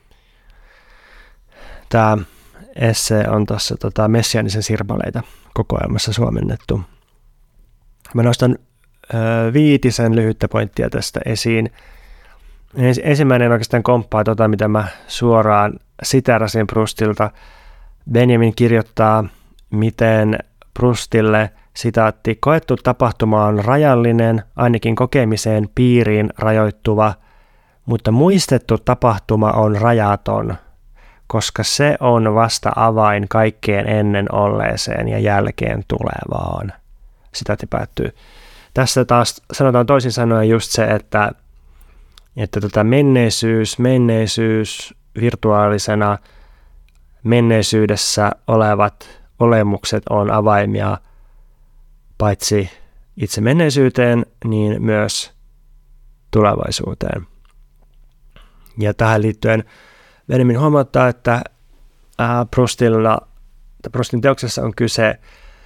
Speaker 1: Tämä essee on tuossa tota, Messiaanisen sirpaleita kokoelmassa suomennettu. Mä nostan ö, viitisen lyhyttä pointtia tästä esiin. Ensimmäinen oikeastaan komppaa tota, mitä mä suoraan siteerasin Proustilta. Benjamin kirjoittaa, miten Proustille, sitaatti, koettu tapahtuma on rajallinen, ainakin kokemiseen piiriin rajoittuva, mutta muistettu tapahtuma on rajaton, koska se on vasta avain kaikkeen ennen olleeseen ja jälkeen tulevaan. Sitaatti päättyy. Tässä taas sanotaan toisin sanoen just se, että, että tota menneisyys, menneisyys virtuaalisena menneisyydessä olevat olemukset on avaimia paitsi itse menneisyyteen, niin myös tulevaisuuteen. Ja tähän liittyen Benjamin huomauttaa, että Proustilla, Proustin teoksessa on kyse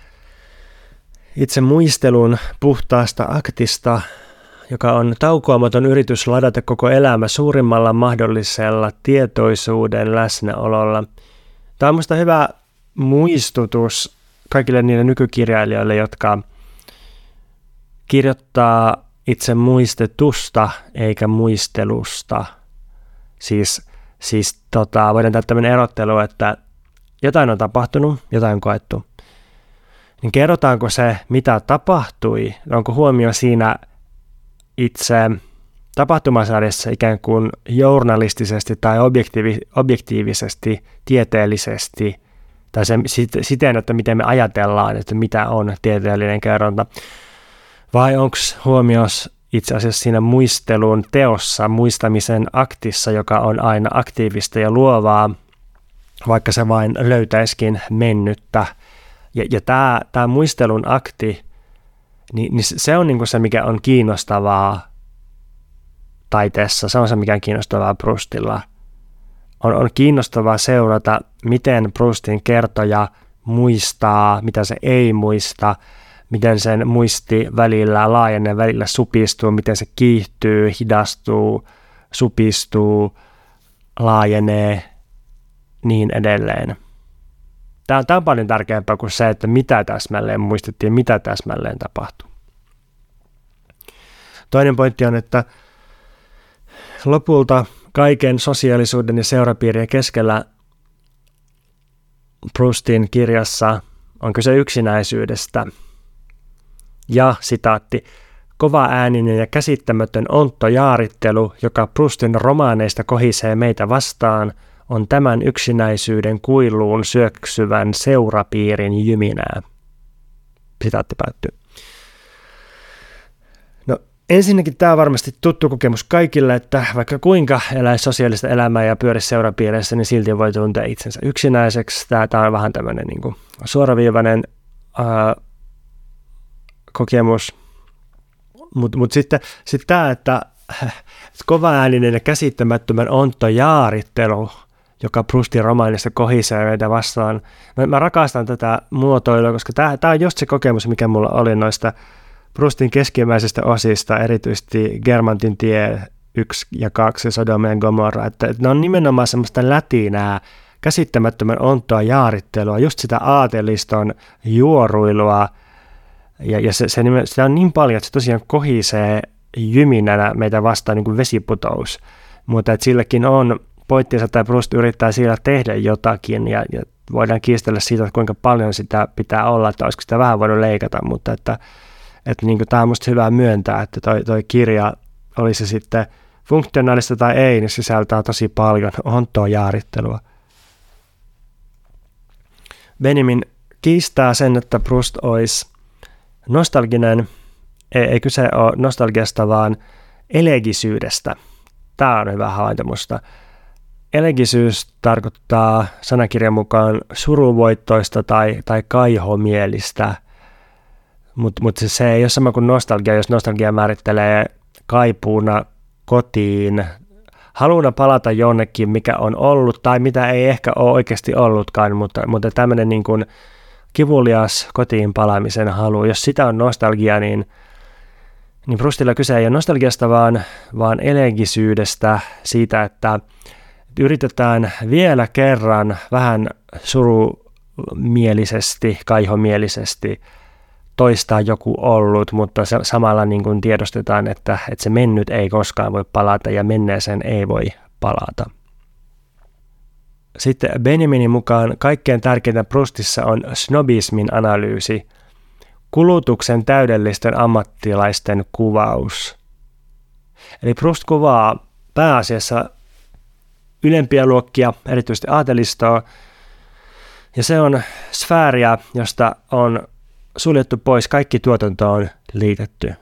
Speaker 1: itse muistelun puhtaasta aktista, joka on taukoamaton yritys ladata koko elämä suurimmalla mahdollisella tietoisuuden läsnäololla. Tämä on minusta hyvä muistutus kaikille niille nykykirjailijoille, jotka kirjoittaa itse muistetusta eikä muistelusta. Siis, siis tota, voidaan tehdä tämmöinen erottelu, että jotain on tapahtunut, jotain on koettu. Niin kerrotaanko se, mitä tapahtui? Onko huomio siinä itse tapahtumasarjassa ikään kuin journalistisesti tai objektiivi, objektiivisesti, tieteellisesti, tai se, siten, että miten me ajatellaan, että mitä on tieteellinen kerronta, vai onko huomios itse asiassa siinä muistelun teossa, muistamisen aktissa, joka on aina aktiivista ja luovaa, vaikka se vain löytäisikin mennyttä. Ja, ja tämä, tämä muistelun akti, niin, niin se on niin kuin se, mikä on kiinnostavaa taiteessa, se on se, mikä on kiinnostavaa Proustilla. On, on kiinnostavaa seurata, miten Proustin kertoja muistaa, mitä se ei muista, miten sen muisti välillä laajenee, välillä supistuu, miten se kiihtyy, hidastuu, supistuu, laajenee, niin edelleen. Tämä, tämä on paljon tärkeämpää kuin se, että mitä täsmälleen muistettiin, mitä täsmälleen tapahtuu. Toinen pointti on, että lopulta kaiken sosiaalisuuden ja seurapiirien keskellä Proustin kirjassa on kyse yksinäisyydestä. Ja sitaatti, kova ääninen ja käsittämätön ontto jaarittelu, joka Proustin romaaneista kohisee meitä vastaan, on tämän yksinäisyyden kuiluun syöksyvän seurapiirin jyminää. Sitaatti päättyy. No ensinnäkin tämä on varmasti tuttu kokemus kaikille, että vaikka kuinka eläisi sosiaalista elämää ja pyörisi seurapiireissä, niin silti voi tuntea itsensä yksinäiseksi. Tämä, tämä on vähän tämmöinen niin kuin suoraviivainen ää, kokemus. Mutta mut sitten sit tämä, että kovaääninen ja käsittämättömän ontto jaarittelu, joka Proustin romaanista kohisee meitä vastaan. Mä, mä rakastan tätä muotoilua, koska tämä, tämä on just se kokemus, mikä mulla oli noista Proustin keskimmäisistä osista, erityisesti Germantin tie yksi ja kaksi ja Sodoma ja Gomorra, että, että ne on nimenomaan semmoista lätinää, käsittämättömän onttoa jaarittelua, just sitä aateliston juoruilua, ja, ja se, se, sitä on niin paljon, että se tosiaan kohisee jyminänä meitä vastaan niin kuin vesiputous, mutta että silläkin on pointtinsa, että Proust yrittää siellä tehdä jotakin, ja, ja voidaan kiistellä siitä, että kuinka paljon sitä pitää olla, että olisiko sitä vähän voinut leikata, mutta että, että niin kuin tämä on musta hyvä myöntää, että toi, toi kirja, oli se sitten funktionaalista tai ei, niin sisältää tosi paljon onttoa jaarittelua. Benjamin kiistää sen, että Proust olisi nostalginen, ei, ei kyse ole nostalgiasta, vaan elegisyydestä. Tämä on hyvä havainto musta. Elegisyys tarkoittaa sanakirjan mukaan suruvoittoista tai, tai kaihomielistä, mutta mut se, se ei ole sama kuin nostalgia, jos nostalgia määrittelee kaipuuna kotiin, haluna palata jonnekin, mikä on ollut tai mitä ei ehkä ole oikeasti ollutkaan, mutta, mutta tämmöinen niin kuin kivulias kotiin palaamisen halu, jos sitä on nostalgia, niin, niin Proustilla kyse ei ole nostalgiasta, vaan, vaan elegisyydestä, siitä, että yritetään vielä kerran vähän surumielisesti, kaihomielisesti toistaa joku ollut, mutta se, samalla niin kuin tiedostetaan, että, että se mennyt ei koskaan voi palata ja menneeseen ei voi palata. Sitten Benjaminin mukaan kaikkein tärkeintä Proustissa on snobismin analyysi, kulutuksen täydellisten ammattilaisten kuvaus. Eli Proust kuvaa pääasiassa ylempiä luokkia, erityisesti aatelistoa, ja se on sfääriä, josta on suljettu pois, kaikki tuotantoon liitetty.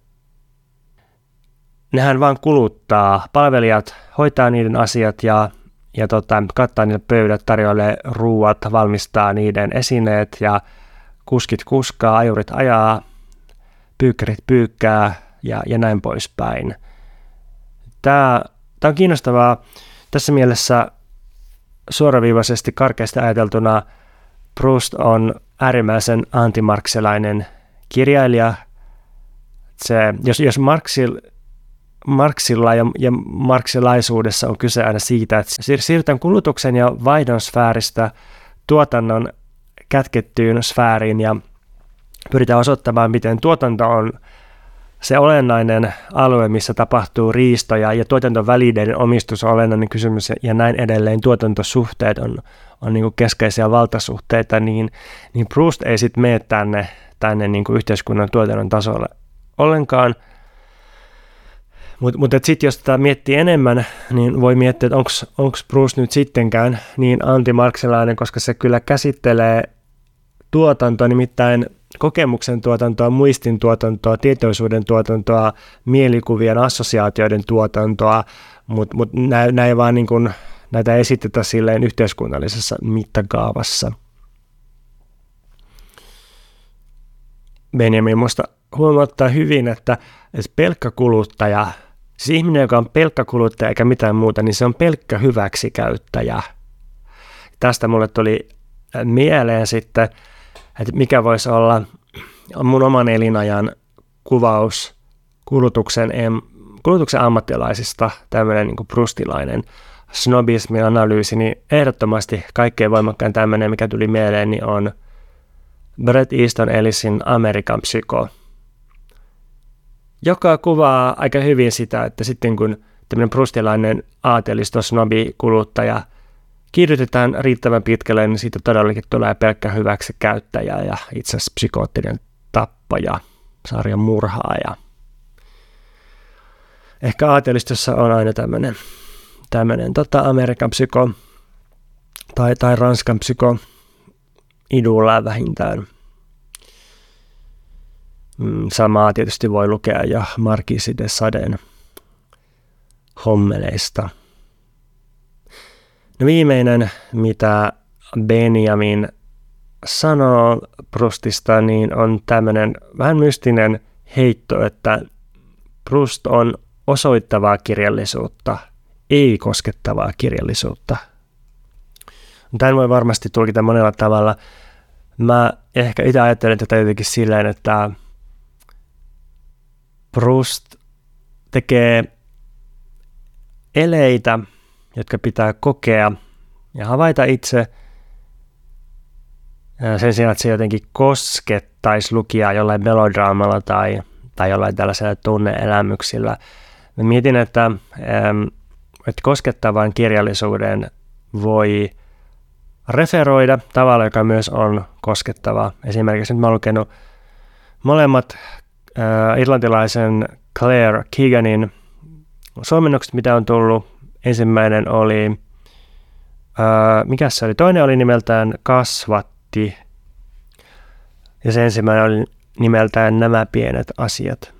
Speaker 1: Nehän vaan kuluttaa, palvelijat hoitaa niiden asiat ja, ja tota, kattaa niille pöydät, tarjoilee ruuat, valmistaa niiden esineet ja kuskit kuskaa, ajurit ajaa, pyykkärit pyykkää ja, ja näin poispäin. Tämä, tämä on kiinnostavaa. Tässä mielessä suoraviivaisesti karkeasti ajateltuna Proust on äärimmäisen antimarksilainen kirjailija. Se, jos jos Marxil, Marxilla ja, ja marksilaisuudessa on kyse aina siitä, että siirrytään kulutuksen ja vaihdon sfääristä tuotannon kätkettyyn sfääriin ja pyritään osoittamaan, miten tuotanto on se olennainen alue, missä tapahtuu riistoja ja tuotantovälineiden omistus on olennainen kysymys ja näin edelleen tuotantosuhteet on, on niin kuin keskeisiä valtasuhteita, niin, niin Proust ei sitten mene tänne, tänne niin kuin yhteiskunnan tuotannon tasolle ollenkaan. Mutta mut, sitten jos tätä miettii enemmän, niin voi miettiä, että onko Proust nyt sittenkään niin antimarksilainen, koska se kyllä käsittelee tuotantoa, nimittäin kokemuksen tuotantoa, muistin tuotantoa, tietoisuuden tuotantoa, mielikuvien, assosiaatioiden tuotantoa, mutta mut näitä ei vaan niin kun, näitä esitetä silleen yhteiskunnallisessa mittakaavassa. Benjamin minusta huomauttaa hyvin, että, että pelkkä kuluttaja, siis ihminen, joka on pelkkä kuluttaja eikä mitään muuta, niin se on pelkkä hyväksikäyttäjä. Tästä mulle tuli mieleen sitten, että mikä voisi olla mun oman elinajan kuvaus kulutuksen, kulutuksen ammattilaisista, tämmöinen niin kuin proustilainen snobismi-analyysi, niin ehdottomasti kaikkein voimakkain tämmöinen, mikä tuli mieleen, niin on Bret Easton Ellisin Amerikan Psyko, joka kuvaa aika hyvin sitä, että sitten kun tämmöinen prustilainen aatelisto, snobi, kuluttaja kiihdytetään riittävän pitkälle, niin siitä todellakin tulee pelkkä hyväksi käyttäjä ja itse asiassa psykoottinen tappaja, sarjan murhaaja. Ehkä aatelistossa on aina tämmöinen, tämmöinen tota Amerikan Psyko tai, tai Ranskan Psyko idulla vähintään. Samaa tietysti voi lukea jo Marquise de Saden hommeleista. No viimeinen, mitä Benjamin sanoo Proustista, niin on tämmöinen vähän mystinen heitto, että Proust on osoittavaa kirjallisuutta, ei koskettavaa kirjallisuutta. Tämän voi varmasti tulkita monella tavalla. Mä ehkä itse ajattelen tätä jotenkin silleen, että Proust tekee eleitä, jotka pitää kokea ja havaita itse sen sijaan, että se jotenkin koskettaisi lukijaa jollain melodraamalla tai, tai jollain tällaisella tunne-elämyksillä. Mä mietin, että, että koskettavan kirjallisuuden voi referoida tavalla, joka myös on koskettava. Esimerkiksi nyt mä oon lukenut molemmat äh, irlantilaisen Claire Keeganin suomennokset, mitä on tullut. Ensimmäinen oli, äh, mikä se oli? Toinen oli nimeltään Kasvatti ja se ensimmäinen oli nimeltään Nämä pienet asiat.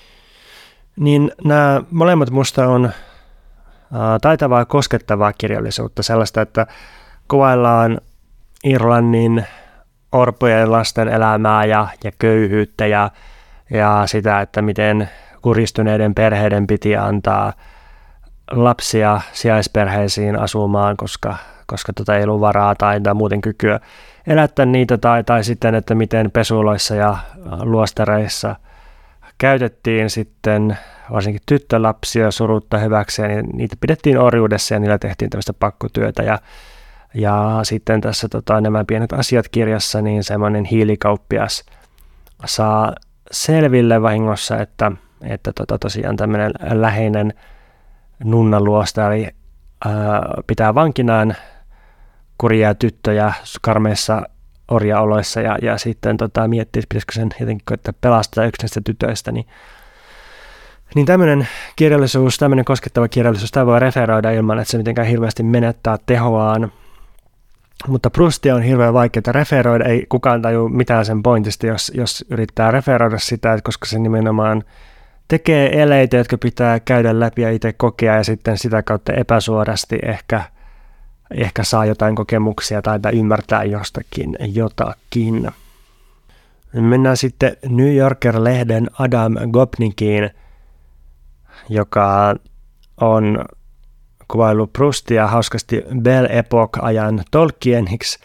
Speaker 1: Niin nämä molemmat musta on äh, taitavaa koskettavaa kirjallisuutta, sellaista, että kuvaillaan Irlannin orpojen lasten elämää ja, ja köyhyyttä ja, ja sitä, että miten kuristuneiden perheiden piti antaa lapsia sijaisperheisiin asumaan, koska, koska tota ei ollut varaa tai, tai muuten kykyä elättää niitä, tai, tai sitten, että miten pesuloissa ja luostareissa käytettiin sitten varsinkin tyttölapsia surutta hyväkseen, niin niitä pidettiin orjuudessa ja niillä tehtiin tämmöistä pakkotyötä. Ja, ja sitten tässä tota, Nämä pienet asiat -kirjassa, niin semmoinen hiilikauppias saa selville vahingossa, että, että tota, tosiaan tämmöinen läheinen nunnaluostari ää, pitää vankinaan kurjia tyttöjä karmeissa orjaoloissa ja, ja sitten tota, miettii, pitäisikö sen jotenkin koittaa pelastaa yksi näistä tytöistä, niin, niin tämmöinen kirjallisuus, tämmöinen koskettava kirjallisuus, tämä voi referoida ilman, että se mitenkään hirveästi menettää tehoaan, mutta Proustia on hirveän vaikeaa referoida, ei kukaan taju mitään sen pointista, jos, jos yrittää referoida sitä, että koska se nimenomaan tekee eleitä, jotka pitää käydä läpi ja itse kokea ja sitten sitä kautta epäsuorasti ehkä Ehkä saa jotain kokemuksia tai ymmärtää jostakin jotakin. Mennään sitten New Yorker-lehden Adam Gopnikiin, joka on kuvaillut Proustia hauskasti Belle Époque-ajan Tolkieniksi.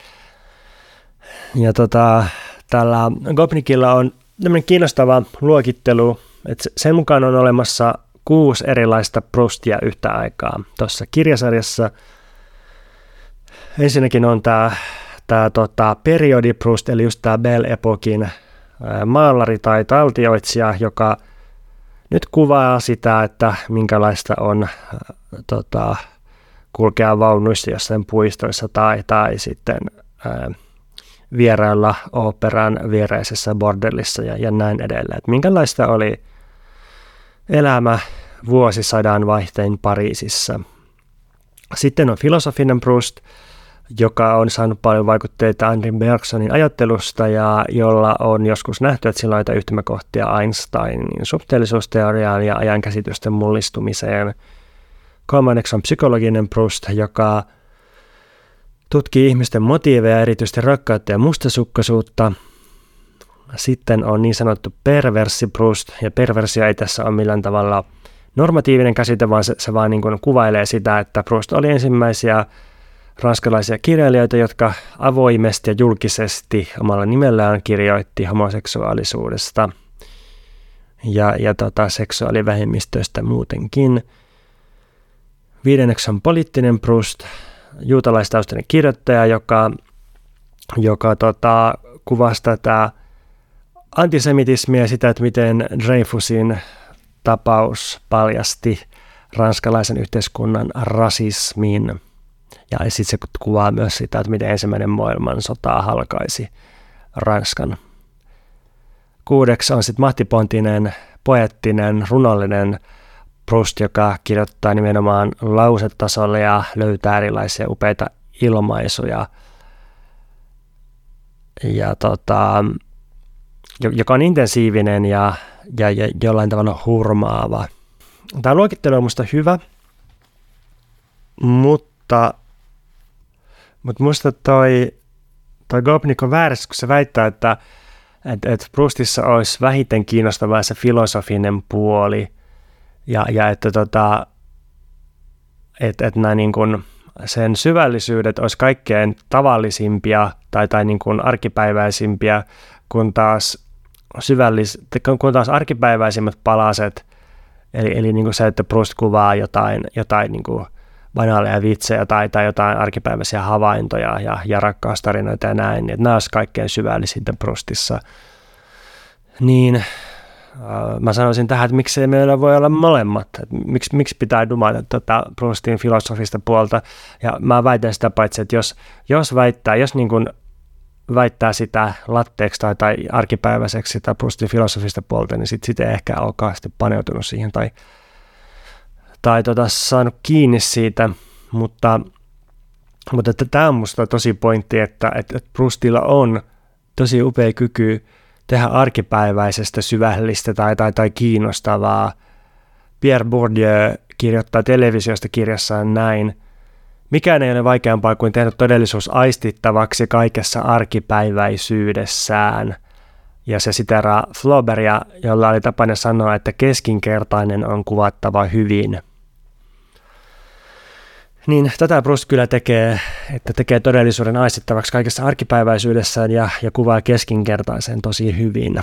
Speaker 1: Ja tota, tällä Gopnikilla on tämmöinen kiinnostava luokittelu, että sen mukaan on olemassa kuusi erilaista Proustia yhtä aikaa. Tuossa kirjasarjassa ensinnäkin on tämä, tämä tota, periodi Proust, eli just tämä Belle Époquein maalari tai taltioitsija, joka nyt kuvaa sitä, että minkälaista on äh, tota, kulkea vaunuissa jossain puistoissa tai, tai sitten äh, vierailla oopperan viereisessä bordellissa ja, ja näin edelleen. Että minkälaista oli elämä vuosisadan vaihteen Pariisissa. Sitten on filosofinen Proust, joka on saanut paljon vaikutteita Henri Bergsonin ajattelusta ja jolla on joskus nähty, että sillä on jotain yhtymäkohtia Einsteinin suhteellisuusteoriaan ja ajankäsitysten mullistumiseen. Kolmanneksi on psykologinen Proust, joka tutkii ihmisten motiiveja, erityisesti rakkautta ja mustasukkaisuutta. Sitten on niin sanottu perverssi Proust, ja perversio ei tässä ole millään tavalla normatiivinen käsite, vaan se, se vaan niin kuin kuvailee sitä, että Proust oli ensimmäisiä ranskalaisia kirjailijoita, jotka avoimesti ja julkisesti omalla nimellään kirjoitti homoseksuaalisuudesta ja, ja tota, seksuaalivähemmistöistä muutenkin. Viidenneksi on poliittinen Proust, juutalaistaustainen kirjoittaja, joka, joka tota, kuvasi tätä antisemitismiä ja sitä, että miten Dreyfusin tapaus paljasti ranskalaisen yhteiskunnan rasismin. Ja sitten se kuvaa myös sitä, että miten ensimmäinen maailmansota halkaisi Ranskan. Kuudeksi on sitten Matti Pontinen, poeettinen, runollinen Proust, joka kirjoittaa nimenomaan lausetasolla ja löytää erilaisia upeita ilmaisuja. Ja tota, joka on intensiivinen ja, ja, ja jollain tavalla hurmaava. Tämä luokittelu on minusta hyvä, mutta, mutta minusta toi, toi Gopnik on väärässä, kun se väittää, että, että, että Proustissa olisi vähiten kiinnostavaa se filosofinen puoli ja, ja että, tota, että, että nämä niin kuin sen syvällisyydet olisi kaikkein tavallisimpia tai, tai niin kuin arkipäiväisimpiä, kun taas, syvällis, kun taas arkipäiväisimmät palaset, eli, eli niin kuin se, että Proust kuvaa jotain, jotain niin kuin banaaleja vitsejä tai, tai jotain arkipäiväisiä havaintoja ja, ja rakkaustarinoita ja näin, niin nämä olisi kaikkein syvällisintä Proustissa. Niin äh, mä sanoisin tähän, että miksei meillä voi olla molemmat, että miksi, miksi pitää dumata tätä Proustin filosofista puolta, ja mä väitän sitä paitsi, että jos, jos väittää, jos niin kuin väittää sitä latteeksi tai, tai arkipäiväiseksi sitä Proustin filosofista puolta, niin sitten sit ei ehkä ole kauheasti paneutunut siihen tai, tai tota, saanut kiinni siitä, mutta, mutta tämä on musta tosi pointti, että, että Proustilla on tosi upea kyky tehdä arkipäiväisestä syvällistä tai, tai, tai kiinnostavaa. Pierre Bourdieu kirjoittaa televisiosta kirjassaan näin: mikään ei ole vaikeampaa kuin tehdä todellisuus aistittavaksi kaikessa arkipäiväisyydessään. Ja se siteraa Flaubertia, jolla oli tapana sanoa, että keskinkertainen on kuvattava hyvin. Niin tätä Proust kyllä tekee, että tekee todellisuuden aistittavaksi kaikessa arkipäiväisyydessään ja, ja kuvaa keskinkertaisen tosi hyvin.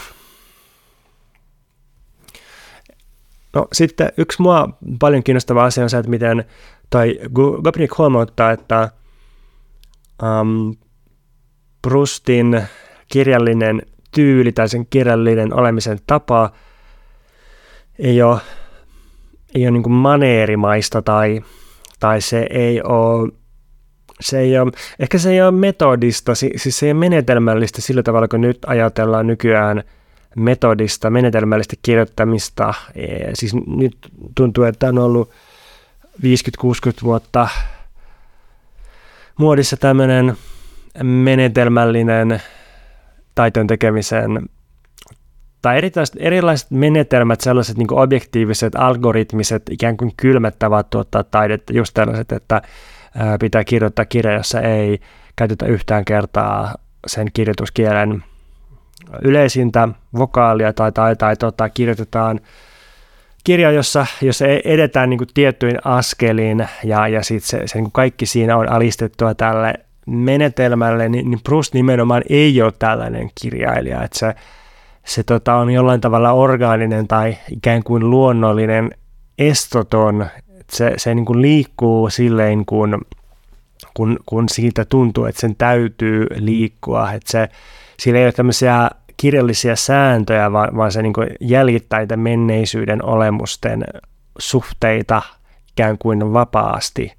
Speaker 1: No sitten yksi mua paljon kiinnostava asia on se, että miten toi Gopnik huomauttaa, että um, Proustin kirjallinen tyyli tai sen kirjallinen olemisen tapa ei ole, ei ole niin kuin maneerimaista tai, tai se ei ole, se ei ole, ehkä se ei ole metodista, siis se ei ole menetelmällistä sillä tavalla, kun nyt ajatellaan nykyään metodista, menetelmällistä kirjoittamista. Siis nyt tuntuu, että on ollut viisikymmentä kuusikymmentä vuotta muodissa tämmöinen menetelmällinen taiteen tekemisen tai erilaiset, erilaiset menetelmät, sellaiset niin kuin objektiiviset, algoritmiset, ikään kuin kylmät tavat tuottaa taidetta, just tällaiset, että ää, pitää kirjoittaa kirja, jossa ei käytetä yhtään kertaa sen kirjoituskielen yleisintä vokaalia tai, tai, tai tota, kirjoitetaan kirja, jossa, jossa edetään niin kuin tiettyin askelin ja, ja sitten se, se niin kuin kaikki siinä on alistettua tälle menetelmälle, niin, niin Proust nimenomaan ei ole tällainen kirjailija, että se, se tota, on jollain tavalla orgaaninen tai ikään kuin luonnollinen, estoton, että se, se niin kuin liikkuu silleen, kun, kun, kun siitä tuntuu, että sen täytyy liikkua, että se, sillä ei ole tämmöisiä kirjallisia sääntöjä, vaan, vaan se niin kuin jäljittää niitä menneisyyden olemusten suhteita ikään kuin vapaasti.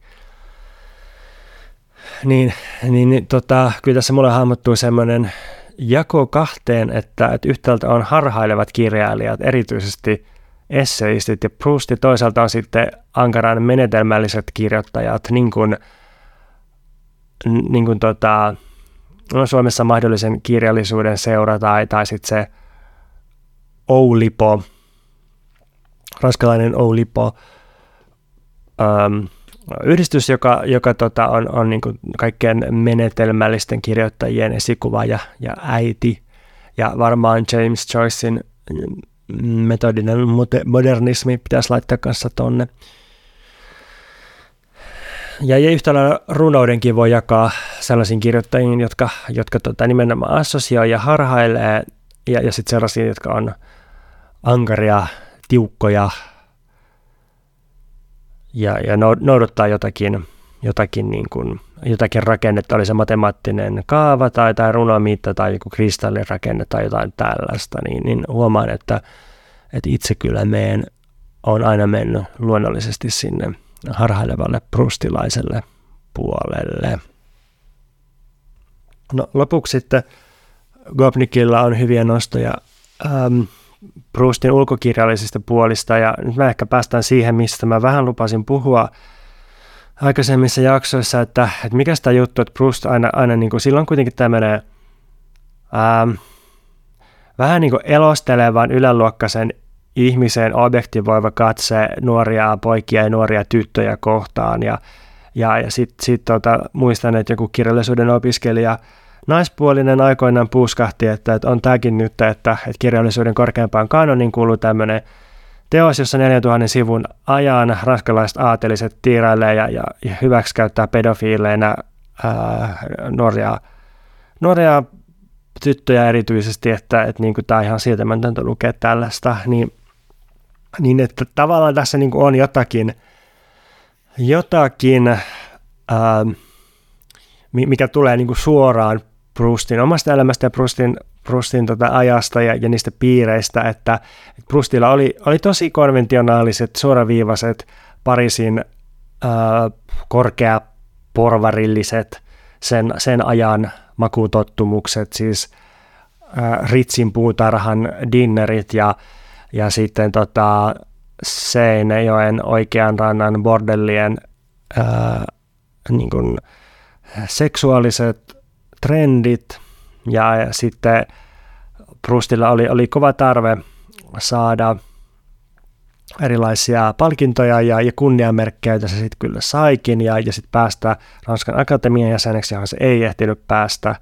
Speaker 1: Niin, niin, niin tota, kyllä tässä mulle hahmottuu semmoinen jako kahteen, että, että yhtäältä on harhailevat kirjailijat, erityisesti esseistit, ja Proust, ja toisaalta on sitten ankaran menetelmälliset kirjoittajat, niin kuin, niin kuin tota, no Suomessa mahdollisen kirjallisuuden seura tai, tai sitten se Oulipo, ranskalainen Oulipo, ähm, yhdistys, joka, joka tota, on, on niin kuin kaikkien menetelmällisten kirjoittajien esikuva ja, ja äiti, ja varmaan James Joycein metodinen modernismi pitäisi laittaa kanssa tonne. Ja yhtä lailla runoudenkin voi jakaa sellaisiin kirjoittajiin, jotka, jotka tota, nimenomaan assosioi ja harhailee, ja, ja sitten sellaisiin, jotka on ankaria, tiukkoja, ja, ja noudattaa jotakin, jotakin, niin kuin, jotakin rakennetta, oli se matemaattinen kaava tai, tai runomiitta tai joku kristallirakenne tai jotain tällaista, niin, niin huomaan, että, että itse kyllä meen, on aina mennyt luonnollisesti sinne harhailevalle proustilaiselle puolelle. No, lopuksi sitten Gopnikilla on hyviä nostoja ähm, Proustin ulkokirjallisista puolista, ja nyt mä ehkä päästään siihen, mistä mä vähän lupasin puhua aikaisemmissa jaksoissa, että, että mikä sitä juttu, että Proust aina, aina niin kuin, silloin kuitenkin tämmöinen ähm, vähän niin kuin elostelevan yläluokkaisen ihmisen objektivoiva katse nuoria poikia ja nuoria tyttöjä kohtaan, ja, ja, ja sitten sit, tota, muistan, että joku kirjallisuuden opiskelija naispuolinen aikoinaan puuskahti, että, että on tämäkin nyt, että, että kirjallisuuden korkeampaan kanoniin kuuluu tämmöinen teos, jossa neljäntuhannen sivun ajan ranskalaiset aateliset tiirailee ja, ja, ja hyväksikäyttää pedofiileina ää, nuoria, nuoria tyttöjä erityisesti, että, että niin kuin tämä on ihan sietämätöntä lukea tällaista, niin, niin että tavallaan tässä niin kuin on jotakin, jotakin ää, mikä tulee niin kuin suoraan Proustin omasta elämästä ja Proustin, Proustin tota ajasta ja, ja niistä piireistä, että, että Proustilla oli, oli tosi konventionaaliset, suoraviivaiset, Pariisin ää, korkeaporvarilliset, sen, sen ajan makutottumukset, siis ää, Ritzin puutarhan dinnerit ja, ja sitten tota, Seinäjoen oikean rannan bordellien ää, niin kuin seksuaaliset trendit, ja, ja sitten Proustilla oli, oli kova tarve saada erilaisia palkintoja ja, ja kunniamerkkejä, joita se sitten kyllä saikin, ja, ja sitten päästä Ranskan akatemian jäseneksi, johon se ei ehtinyt päästä.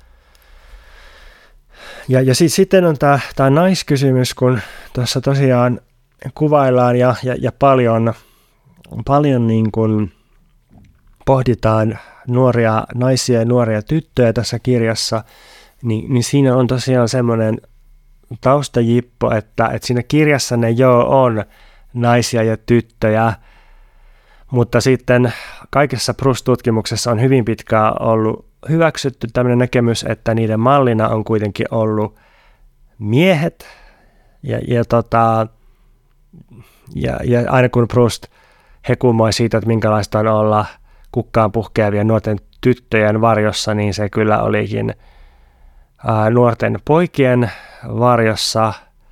Speaker 1: Ja, ja sit, sitten on tämä naiskysymys, kun tuossa tosiaan kuvaillaan ja, ja, ja paljon, paljon niin kuin pohditaan nuoria naisia ja nuoria tyttöjä tässä kirjassa, niin, niin siinä on tosiaan semmoinen taustajippo, että, että siinä kirjassa ne jo on naisia ja tyttöjä, mutta sitten kaikessa Proust-tutkimuksessa on hyvin pitkään ollut hyväksytty tämmöinen näkemys, että niiden mallina on kuitenkin ollut miehet, ja, ja, tota, ja, ja aina kun Proust hekumoi siitä, että minkälaista on olla kukkaan puhkeavien nuorten tyttöjen varjossa, niin se kyllä olikin ää, nuorten poikien varjossa.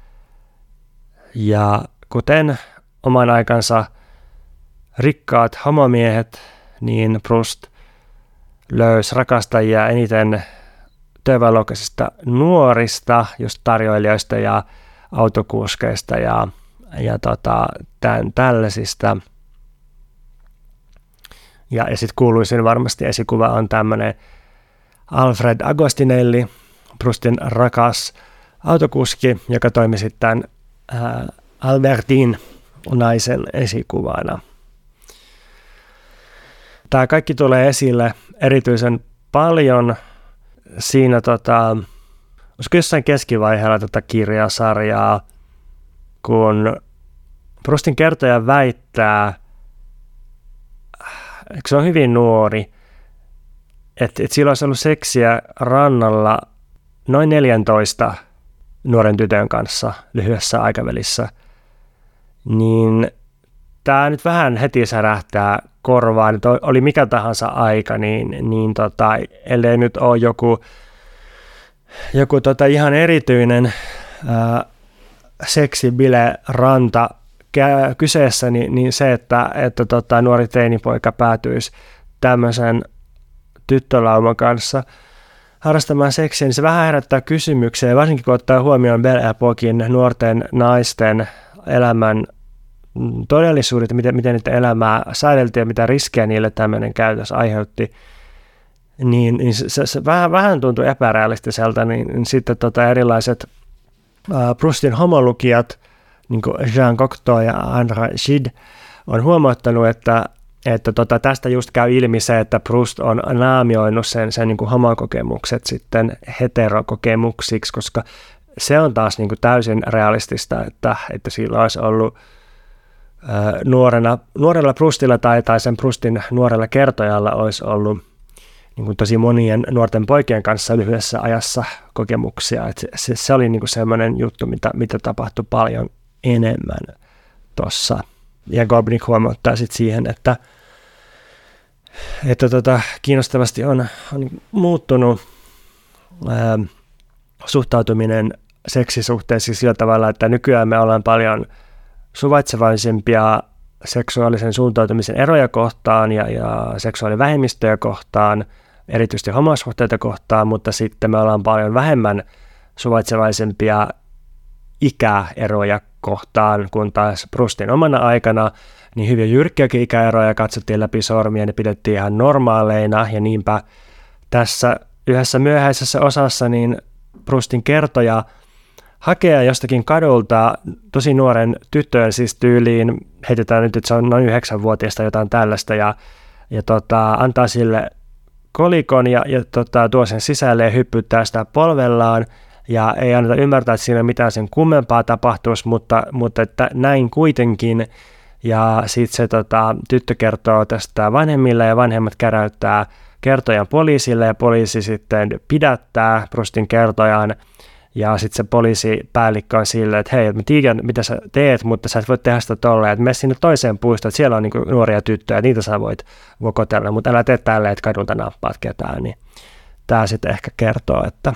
Speaker 1: Ja kuten oman aikansa rikkaat homomiehet, niin Proust löysi rakastajia eniten työväenluokkaisista nuorista, just tarjoilijoista ja autokuskeista ja, ja tota, tämän, tällaisista. Ja, ja sitten kuuluisin varmasti esikuva on tämmöinen Alfred Agostinelli, Proustin rakas autokuski, joka toimi sitten äh, Albertine naisen esikuvana. Tämä kaikki tulee esille erityisen paljon siinä, tota, olisiko jossain keskivaiheella tätä kirjasarjaa, kun Proustin kertoja väittää, eikö se on hyvin nuori, että et sillä olisi ollut seksiä rannalla noin neljäntoista nuoren tytön kanssa lyhyessä aikavälissä, niin tämä nyt vähän heti särähtää korvaan, että oli mikä tahansa aika, niin, niin tota, ellei nyt ole joku, joku tota ihan erityinen ää, seksibile ranta kyseessä, niin, niin se, että, että tota, nuori teinipoika päätyisi tämmöisen tyttölauman kanssa harrastamaan seksiä, niin se vähän herättää kysymyksiä, varsinkin kun ottaa huomioon Belle Epoquin nuorten naisten elämän todellisuudet, miten, miten niitä elämää säädeltiin ja mitä riskejä niille tämmöinen käytös aiheutti, niin, niin se, se vähän, vähän tuntuu epärealistiselta, niin, niin sitten tota erilaiset äh, Proustin homolukijat, niin kuin Jean Cocteau ja André Gide, on huomauttanut, että, että tota, tästä just käy ilmi se, että Proust on naamioinut sen, sen niin kuin homokokemukset sitten heterokokemuksiksi, koska se on taas niin kuin täysin realistista, että, että sillä olisi ollut nuorena, nuorella Proustilla tai, tai sen Proustin nuorella kertojalla olisi ollut niin kuin tosi monien nuorten poikien kanssa lyhyessä ajassa kokemuksia. Et se, se oli niin kuin sellainen juttu, mitä, mitä tapahtui paljon enemmän tuossa. Ja Gobnik huomauttaa sitten siihen, että, että tota, kiinnostavasti on, on muuttunut ää, suhtautuminen seksisuhteisiin sillä tavalla, että nykyään me ollaan paljon suvaitsevaisempia seksuaalisen suuntautumisen eroja kohtaan ja, ja seksuaalivähemmistöjä kohtaan, erityisesti homosuhteita kohtaan, mutta sitten me ollaan paljon vähemmän suvaitsevaisempia ikäeroja kohtaan, kun taas Proustin omana aikana niin hyvin jyrkkiäkin ikäeroja katsottiin läpi sormia, ne pidettiin ihan normaaleina, ja niinpä tässä yhdessä myöhäisessä osassa niin Proustin kertoja hakea jostakin kadulta tosi nuoren tytön, siis tyyliin, heitetään nyt, että se on noin yhdeksänvuotiaista jotain tällaista, ja, ja tota, antaa sille kolikon ja, ja tota, tuo sen sisälle ja hyppyttää sitä polvellaan, ja ei anneta ymmärtää, että siinä mitään sen kummempaa tapahtuisi, mutta, mutta että näin kuitenkin, ja sitten se tota, tyttö kertoo tästä vanhemmille, ja vanhemmat käräyttää kertojan poliisille, ja poliisi sitten pidättää Proustin kertojan, ja sitten se poliisipäällikkö on silleen, että hei, mä tiedän, mitä sä teet, mutta sä et voi tehdä sitä tolleen, että mene sinne toiseen puistoon, että siellä on niinku nuoria tyttöjä, niitä sä voit vokotella, mutta älä tee tälleen, että kadulta nappaat ketään, niin tämä sitten ehkä kertoo, että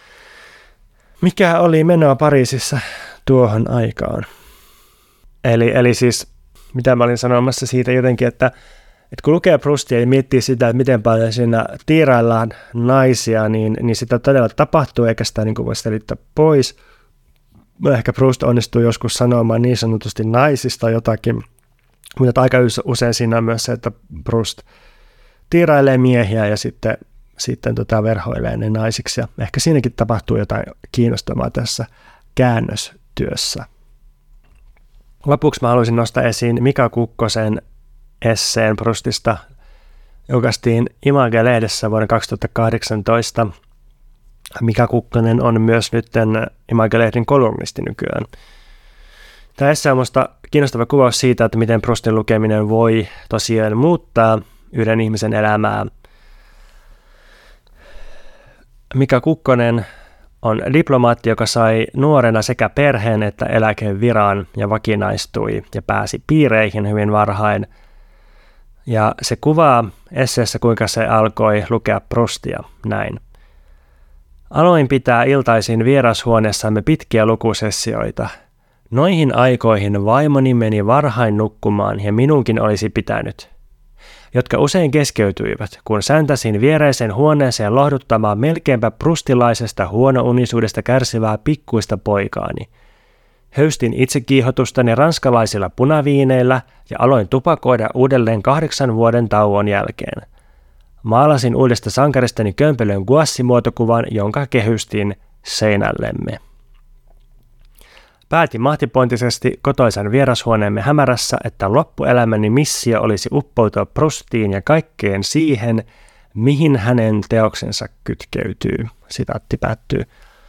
Speaker 1: mikä oli menoa Pariisissa tuohon aikaan. Eli, eli siis, mitä mä olin sanomassa siitä jotenkin, että Et kun lukee Proustia ja miettii sitä, että miten paljon siinä tiiraillaan naisia, niin, niin sitä todella tapahtuu, eikä sitä niin kuin voi selittää pois. Ehkä Proust onnistuu joskus sanomaan niin sanotusti naisista jotakin, mutta aika usein siinä on myös se, että Proust tiirailee miehiä ja sitten, sitten tota verhoilee ne naisiksi. Ja ehkä siinäkin tapahtuu jotain kiinnostavaa tässä käännöstyössä. Lopuksi mä haluaisin nostaa esiin Mika Kukkosen esseen Proustista, julkaistiin Image-lehdessä vuonna kaksituhattakahdeksantoista. Mika Kukkonen on myös nyt Image-lehden kolumnisti nykyään. Tämä esse on minusta kiinnostava kuvaus siitä, että miten Proustin lukeminen voi tosiaan muuttaa yhden ihmisen elämää. Mika Kukkonen on diplomaatti, joka sai nuorena sekä perheen että eläkeviran ja vakinaistui ja pääsi piireihin hyvin varhain. Ja se kuvaa esseessä, kuinka se alkoi lukea Proustia näin. Aloin pitää iltaisin vierashuoneessamme pitkiä lukusessioita. Noihin aikoihin vaimoni meni varhain nukkumaan ja minunkin olisi pitänyt, jotka usein keskeytyivät, kun säntäsin viereisen huoneeseen lohduttamaan melkeinpä prustilaisesta huonounisuudesta kärsivää pikkuista poikaani. Höystin itsekiihotustani ranskalaisilla punaviineillä ja aloin tupakoida uudelleen kahdeksan vuoden tauon jälkeen. Maalasin uudesta sankaristani kömpelön guassimuotokuvan, jonka kehystin seinällemme. Päätin mahtipontisesti kotoisan vierashuoneemme hämärässä, että loppuelämäni missio olisi uppoutua Proustiin ja kaikkeen siihen, mihin hänen teoksensa kytkeytyy. Sitaatti päättyy.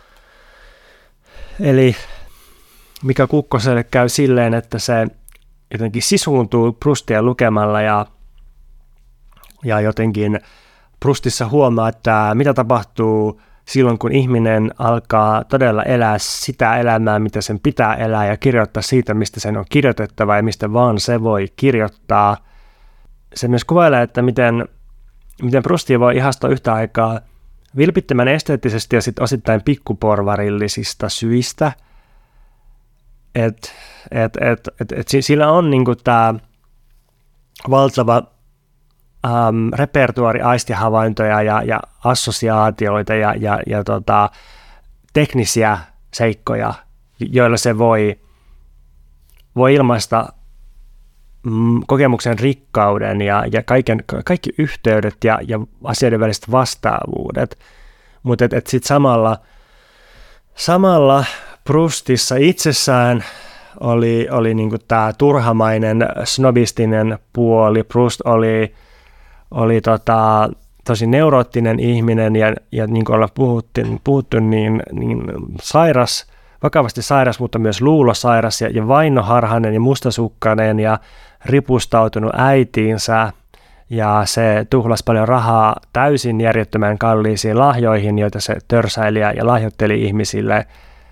Speaker 1: Eli Mika Kukkoselle käy silleen, että se jotenkin sisuuntuu Proustia lukemalla ja, ja jotenkin Proustissa huomaa, että mitä tapahtuu silloin, kun ihminen alkaa todella elää sitä elämää, mitä sen pitää elää ja kirjoittaa siitä, mistä sen on kirjoitettava ja mistä vaan se voi kirjoittaa. Se myös kuvailee, että miten, miten Proustia voi ihastua yhtä aikaa vilpittömän esteettisesti ja sitten osittain pikkuporvarillisista syistä. Että et, et, et, et sillä on niinku tämä valtava ähm, repertuaari aistihavaintoja ja, ja assosiaatioita ja, ja, ja tota, teknisiä seikkoja, joilla se voi, voi ilmaista mm, kokemuksen rikkauden ja, ja kaiken, kaikki yhteydet ja, ja asioiden väliset vastaavuudet. Mutta et, et sitten samalla, samalla Proustissa itsessään oli, oli niinku tämä turhamainen, snobistinen puoli. Proust oli, oli tota, tosi neuroottinen ihminen ja, ja niin kuin ollaan puhuttu, puhuttu niin, niin sairas vakavasti sairas, mutta myös luulosairas ja, ja vainoharhainen ja mustasukkainen ja ripustautunut äitiinsä. Ja se tuhlasi paljon rahaa täysin järjettömän kalliisiin lahjoihin, joita se törsäili ja lahjoitteli ihmisille.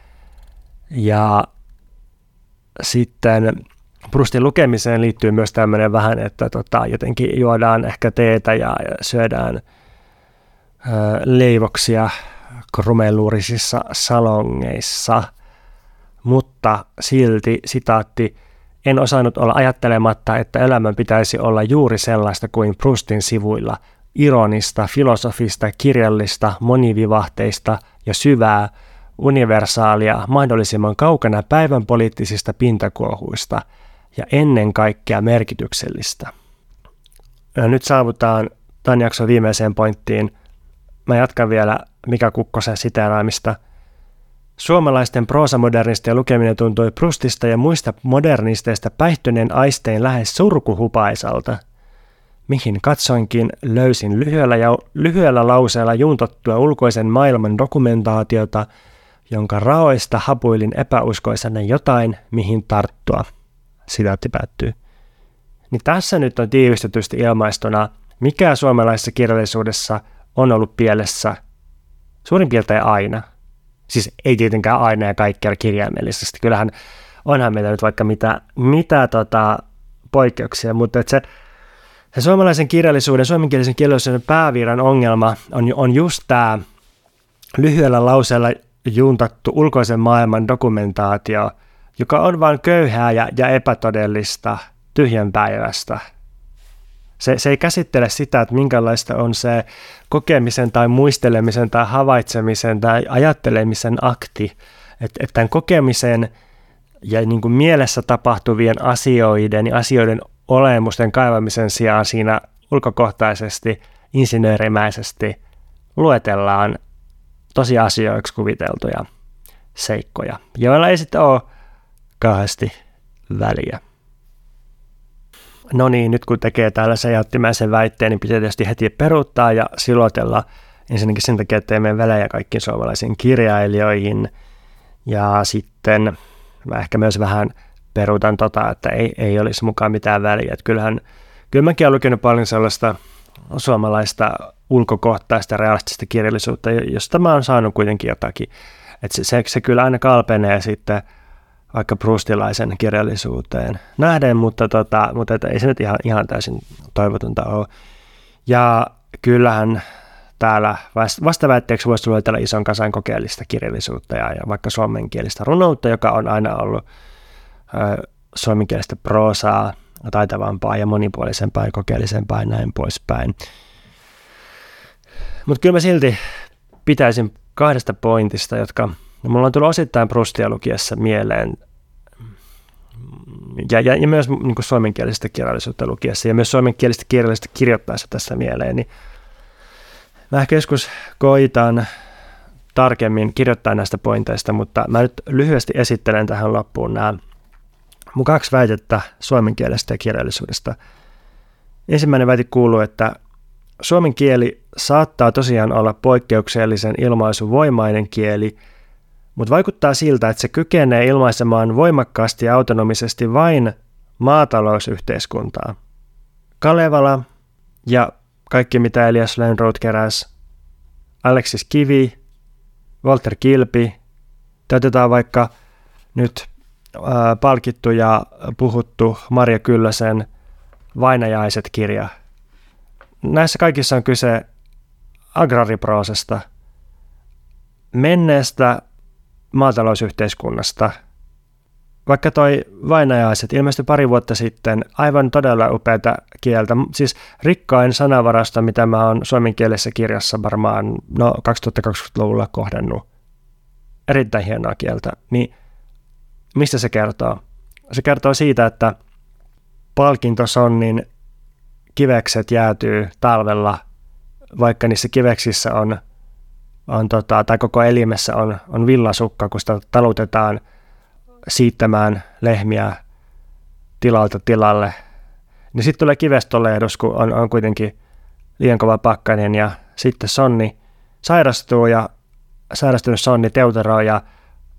Speaker 1: Ja sitten Proustin lukemiseen liittyy myös tämmöinen vähän, että tota, jotenkin juodaan ehkä teetä ja, ja syödään ö, leivoksia krumeluurisissa salongeissa. Mutta silti, sitaatti, en osannut olla ajattelematta, että elämän pitäisi olla juuri sellaista kuin Proustin sivuilla, ironista, filosofista, kirjallista, monivivahteista ja syvää, universaalia, mahdollisimman kaukana päivän poliittisista pintakuohuista ja ennen kaikkea merkityksellistä. Ja nyt saavutaan tämän jakson viimeiseen pointtiin. Mä jatkan vielä Mika Kukkosen siteeraamista. Suomalaisten proosamodernistien lukeminen tuntui Proustista ja muista modernisteista päihtyneen aistein lähes surkuhupaisalta. Mihin katsoinkin, löysin lyhyellä, ja, lyhyellä lauseella juuntottua ulkoisen maailman dokumentaatiota, jonka raoista hapuilin epäuskoisena jotain, mihin tarttua. Sitaatti päättyy. Niin tässä nyt on tiivistetysti ilmaistuna, mikä suomalaisessa kirjallisuudessa on ollut pielessä suurin piirtein aina. Siis ei tietenkään aina ja kaikkialla kirjaimellisesti. Kyllähän onhan meillä nyt vaikka mitä, mitä tota, poikkeuksia, mutta että se, se suomalaisen kirjallisuuden, suomenkielisen kirjallisuuden pääviiran ongelma on, on just tämä lyhyellä lauseella juuntattu ulkoisen maailman dokumentaatio, joka on vain köyhää ja, ja epätodellista, tyhjänpäiväistä. Se, se ei käsittele sitä, että minkälaista on se kokemisen tai muistelemisen tai havaitsemisen tai ajattelemisen akti. Että et tämän kokemisen ja niin kuin mielessä tapahtuvien asioiden ja asioiden olemusten kaivamisen sijaan siinä ulkokohtaisesti, insinöörimäisesti luetellaan tosiasioiksi kuviteltuja seikkoja, joilla ei sitten ole kauheasti väliä. No niin, nyt kun tekee tällaisen jättimäisen väitteen, niin pitää tietysti heti peruuttaa ja silotella ensinnäkin sen takia, että ei mene välejä kaikkiin suomalaisiin kirjailijoihin. Ja sitten mä ehkä myös vähän peruutan tota, että ei, ei olisi mukaan mitään väliä. Että kyllähän, kyllä mäkin olen lukenut paljon sellaista suomalaista ulkokohtaista realistista kirjallisuutta, josta mä oon saanut kuitenkin jotakin. Että se, se, se kyllä aina kalpenee sitten vaikka proustilaisen kirjallisuuteen nähden, mutta, tota, mutta että ei se nyt ihan, ihan täysin toivotonta ole. Ja kyllähän täällä vastaväitteeksi voisi luetella ison kasan kokeellista kirjallisuutta ja, ja vaikka suomenkielistä runoutta, joka on aina ollut ö, suomenkielistä proosaa, taitavampaa ja monipuolisempaa ja kokeellisempaa ja näin poispäin. Mutta kyllä mä silti pitäisin kahdesta pointista, jotka no, mulla on tullut osittain Proustia lukiessa mieleen, ja, ja, ja myös niin kuin suomenkielistä kirjallisuutta lukiessa, ja myös suomenkielistä kirjallisuutta kirjoittaessa tässä mieleen, niin mä ehkä joskus koitan tarkemmin kirjoittaa näistä pointeista, mutta mä nyt lyhyesti esittelen tähän loppuun nämä mun kaksi väitettä suomenkielestä ja kirjallisuudesta. Ensimmäinen väite kuuluu, että suomen kieli saattaa tosiaan olla poikkeuksellisen ilmaisuvoimainen kieli, mutta vaikuttaa siltä, että se kykenee ilmaisemaan voimakkaasti ja autonomisesti vain maatalousyhteiskuntaa. Kalevala ja kaikki mitä Elias Lönnrot keräsi, Aleksis Kivi, Walter Kilpi, otetaan vaikka nyt ää, palkittu ja puhuttu Marja Kyllösen Vainajaiset-kirja. Näissä kaikissa on kyse agrariproosasta, menneestä maatalousyhteiskunnasta. Vaikka toi Vainajaiset ilmestyi pari vuotta sitten, aivan todella upeata kieltä, siis rikkain sanavarasta, mitä mä oon suomenkielisessä kirjassa varmaan no kaksituhattakaksikymmentäluvulla kohdannut. Erittäin hienoa kieltä. Niin mistä se kertoo? Se kertoo siitä, että palkintosonnin kivekset jäätyy talvella, vaikka niissä kiveksissä on, on tota, tai koko elimessä on, on villasukka, kun sitä talutetaan siittämään lehmiä tilalta tilalle. Niin sitten tulee kivestolehdus, kun on, on kuitenkin liian kova pakkanen, ja sitten sonni sairastuu, ja sairastunut sonni teuteroi ja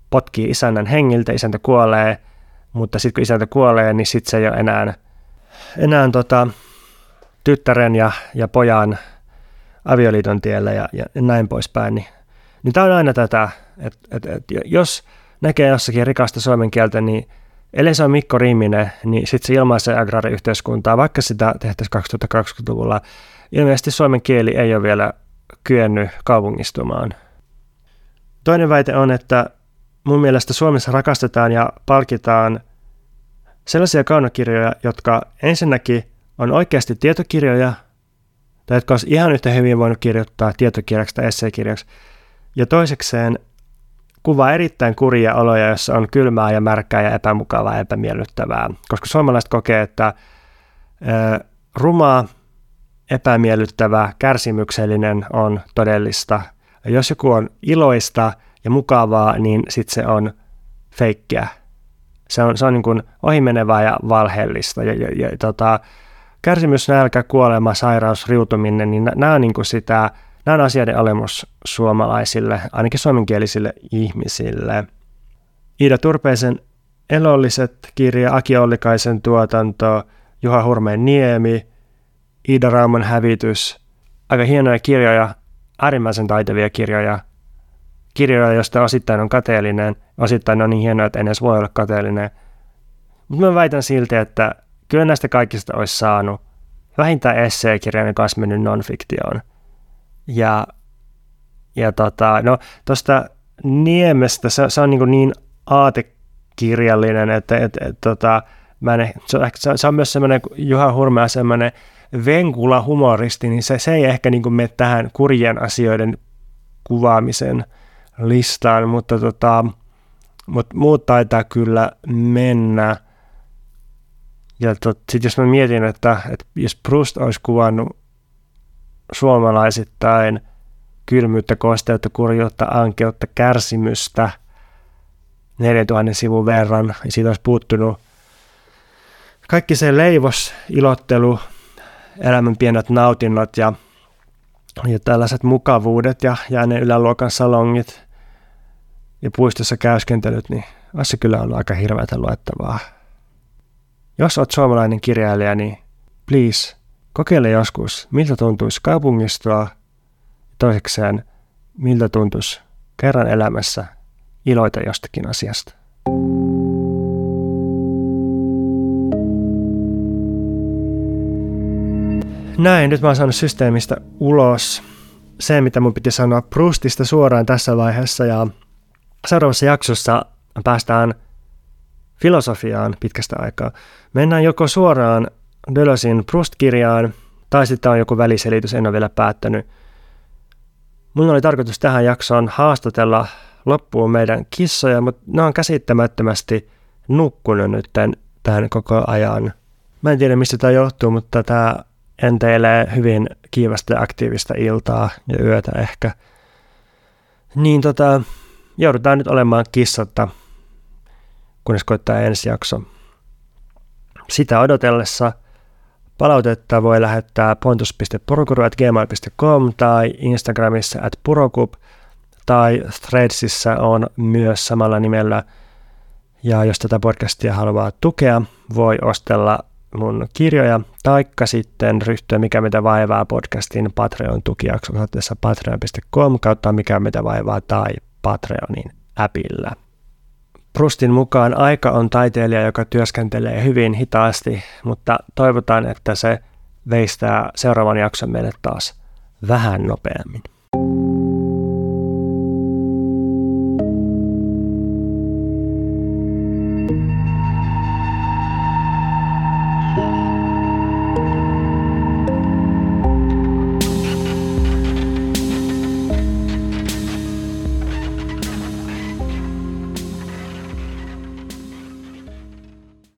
Speaker 1: potkii isännän hengiltä, isäntä kuolee, mutta sitten kun isäntä kuolee, niin sitten se ei ole enää, enää tota, tyttären ja, ja pojan avioliiton tiellä ja, ja näin poispäin. Niin, niin tämä on aina tätä, että et, et, jos näkee jossakin rikasta suomen kieltä, niin ellei se on Mikko Riiminen, niin sitten se ilmaisee agraariyhteiskuntaa, vaikka sitä tehtäisiin kaksituhattakaksikymmentäluvulla. Ilmeisesti suomen kieli ei ole vielä kyennyt kaupungistumaan. Toinen väite on, että mun mielestä Suomessa rakastetaan ja palkitaan sellaisia kaunokirjoja, jotka ensinnäkin on oikeasti tietokirjoja, tai jotka olisi ihan yhtä hyvin voinut kirjoittaa tietokirjaksi tai esseekirjaksi, ja toisekseen kuvaa erittäin kurjia oloja, jossa on kylmää ja märkää ja epämukavaa ja epämiellyttävää, koska suomalaiset kokee, että ää, rumaa, epämiellyttävä, kärsimyksellinen on todellista. Ja jos joku on iloista ja mukavaa, niin sitten se on feikkiä. Se on, se on niin kuin ohimenevää ja valheellista. Ja, ja, ja, tota, kärsimys, nälkä, kuolema, sairaus, riutuminen, niin nämä on, niin kuin sitä, nämä on asioiden olemus suomalaisille, ainakin suomenkielisille ihmisille. Iida Turpeisen Elolliset kirja, Aki Ollikaisen tuotanto, Juha Hurmeen Niemi, Iida Raumon Hävitys, aika hienoja kirjoja, äärimmäisen taitavia kirjoja, kirjoja, joista osittain on kateellinen, osittain on niin hienoja, että en edes voi olla kateellinen. Mutta mä väitän silti, että kyllä näistä kaikista olisi saanut vähintään esseekirjan, joka olisi mennyt non-fiktioon. Ja, ja tota, no tuosta Niemestä, se, se on niin, niin aatekirjallinen, että et, et, tota, mä en, se, on, se, se on myös semmoinen Juha Hurmea semmoinen venkula humoristi, niin se, se ei ehkä niin kuin mene tähän kurjien asioiden kuvaamisen listaan, mutta, tota, mutta muut taitaa kyllä mennä. Ja sitten jos mä mietin, että, että jos Proust olisi kuvannut suomalaisittain kylmyyttä, kosteutta, kurjuutta, ankeutta, kärsimystä neljäntuhannen sivun verran, ja siitä olisi puuttunut kaikki se leivos, ilottelu, elämän pienet nautinnot ja, ja tällaiset mukavuudet ja, ja ne yläluokan salongit ja puistossa käyskentelyt, niin olisi kyllä ollut aika hirveätä luettavaa. Jos olet suomalainen kirjailija, niin please, kokeile joskus, miltä tuntuisi kaupungistua, toisekseen, miltä tuntuisi kerran elämässä iloita jostakin asiasta. Näin, nyt mä oon saanut systeemistä ulos se, mitä mun piti sanoa Proustista suoraan tässä vaiheessa, ja seuraavassa jaksossa päästään filosofiaan pitkästä aikaa. Mennään joko suoraan Deleuzen Proust-kirjaan, tai sitten on joku väliselitys, en ole vielä päättänyt. Mun oli tarkoitus tähän jaksoon haastatella loppuun meidän kissoja, mutta ne on käsittämättömästi nukkunut nyt tämän koko ajan. Mä en tiedä, mistä tämä johtuu, mutta tämä enteilee hyvin kiivasta ja aktiivista iltaa ja yötä ehkä. Niin tota, joudutaan nyt olemaan kissatta, kunnes koittaa ensi jakso. Sitä odotellessa palautetta voi lähettää pontus piste purokuru ät gmail piste com tai Instagramissa at purokub tai Threadsissa on myös samalla nimellä. Ja jos tätä podcastia haluaa tukea, voi ostella mun kirjoja, taikka sitten ryhtyä Mikä mitä vaivaa podcastin Patreon-tukijaksi osoitteessa patreon piste com kautta Mikä mitä vaivaa tai Patreonin appilla. Proustin mukaan aika on taiteilija, joka työskentelee hyvin hitaasti, mutta toivotaan, että se veistää seuraavan jakson meille taas vähän nopeammin.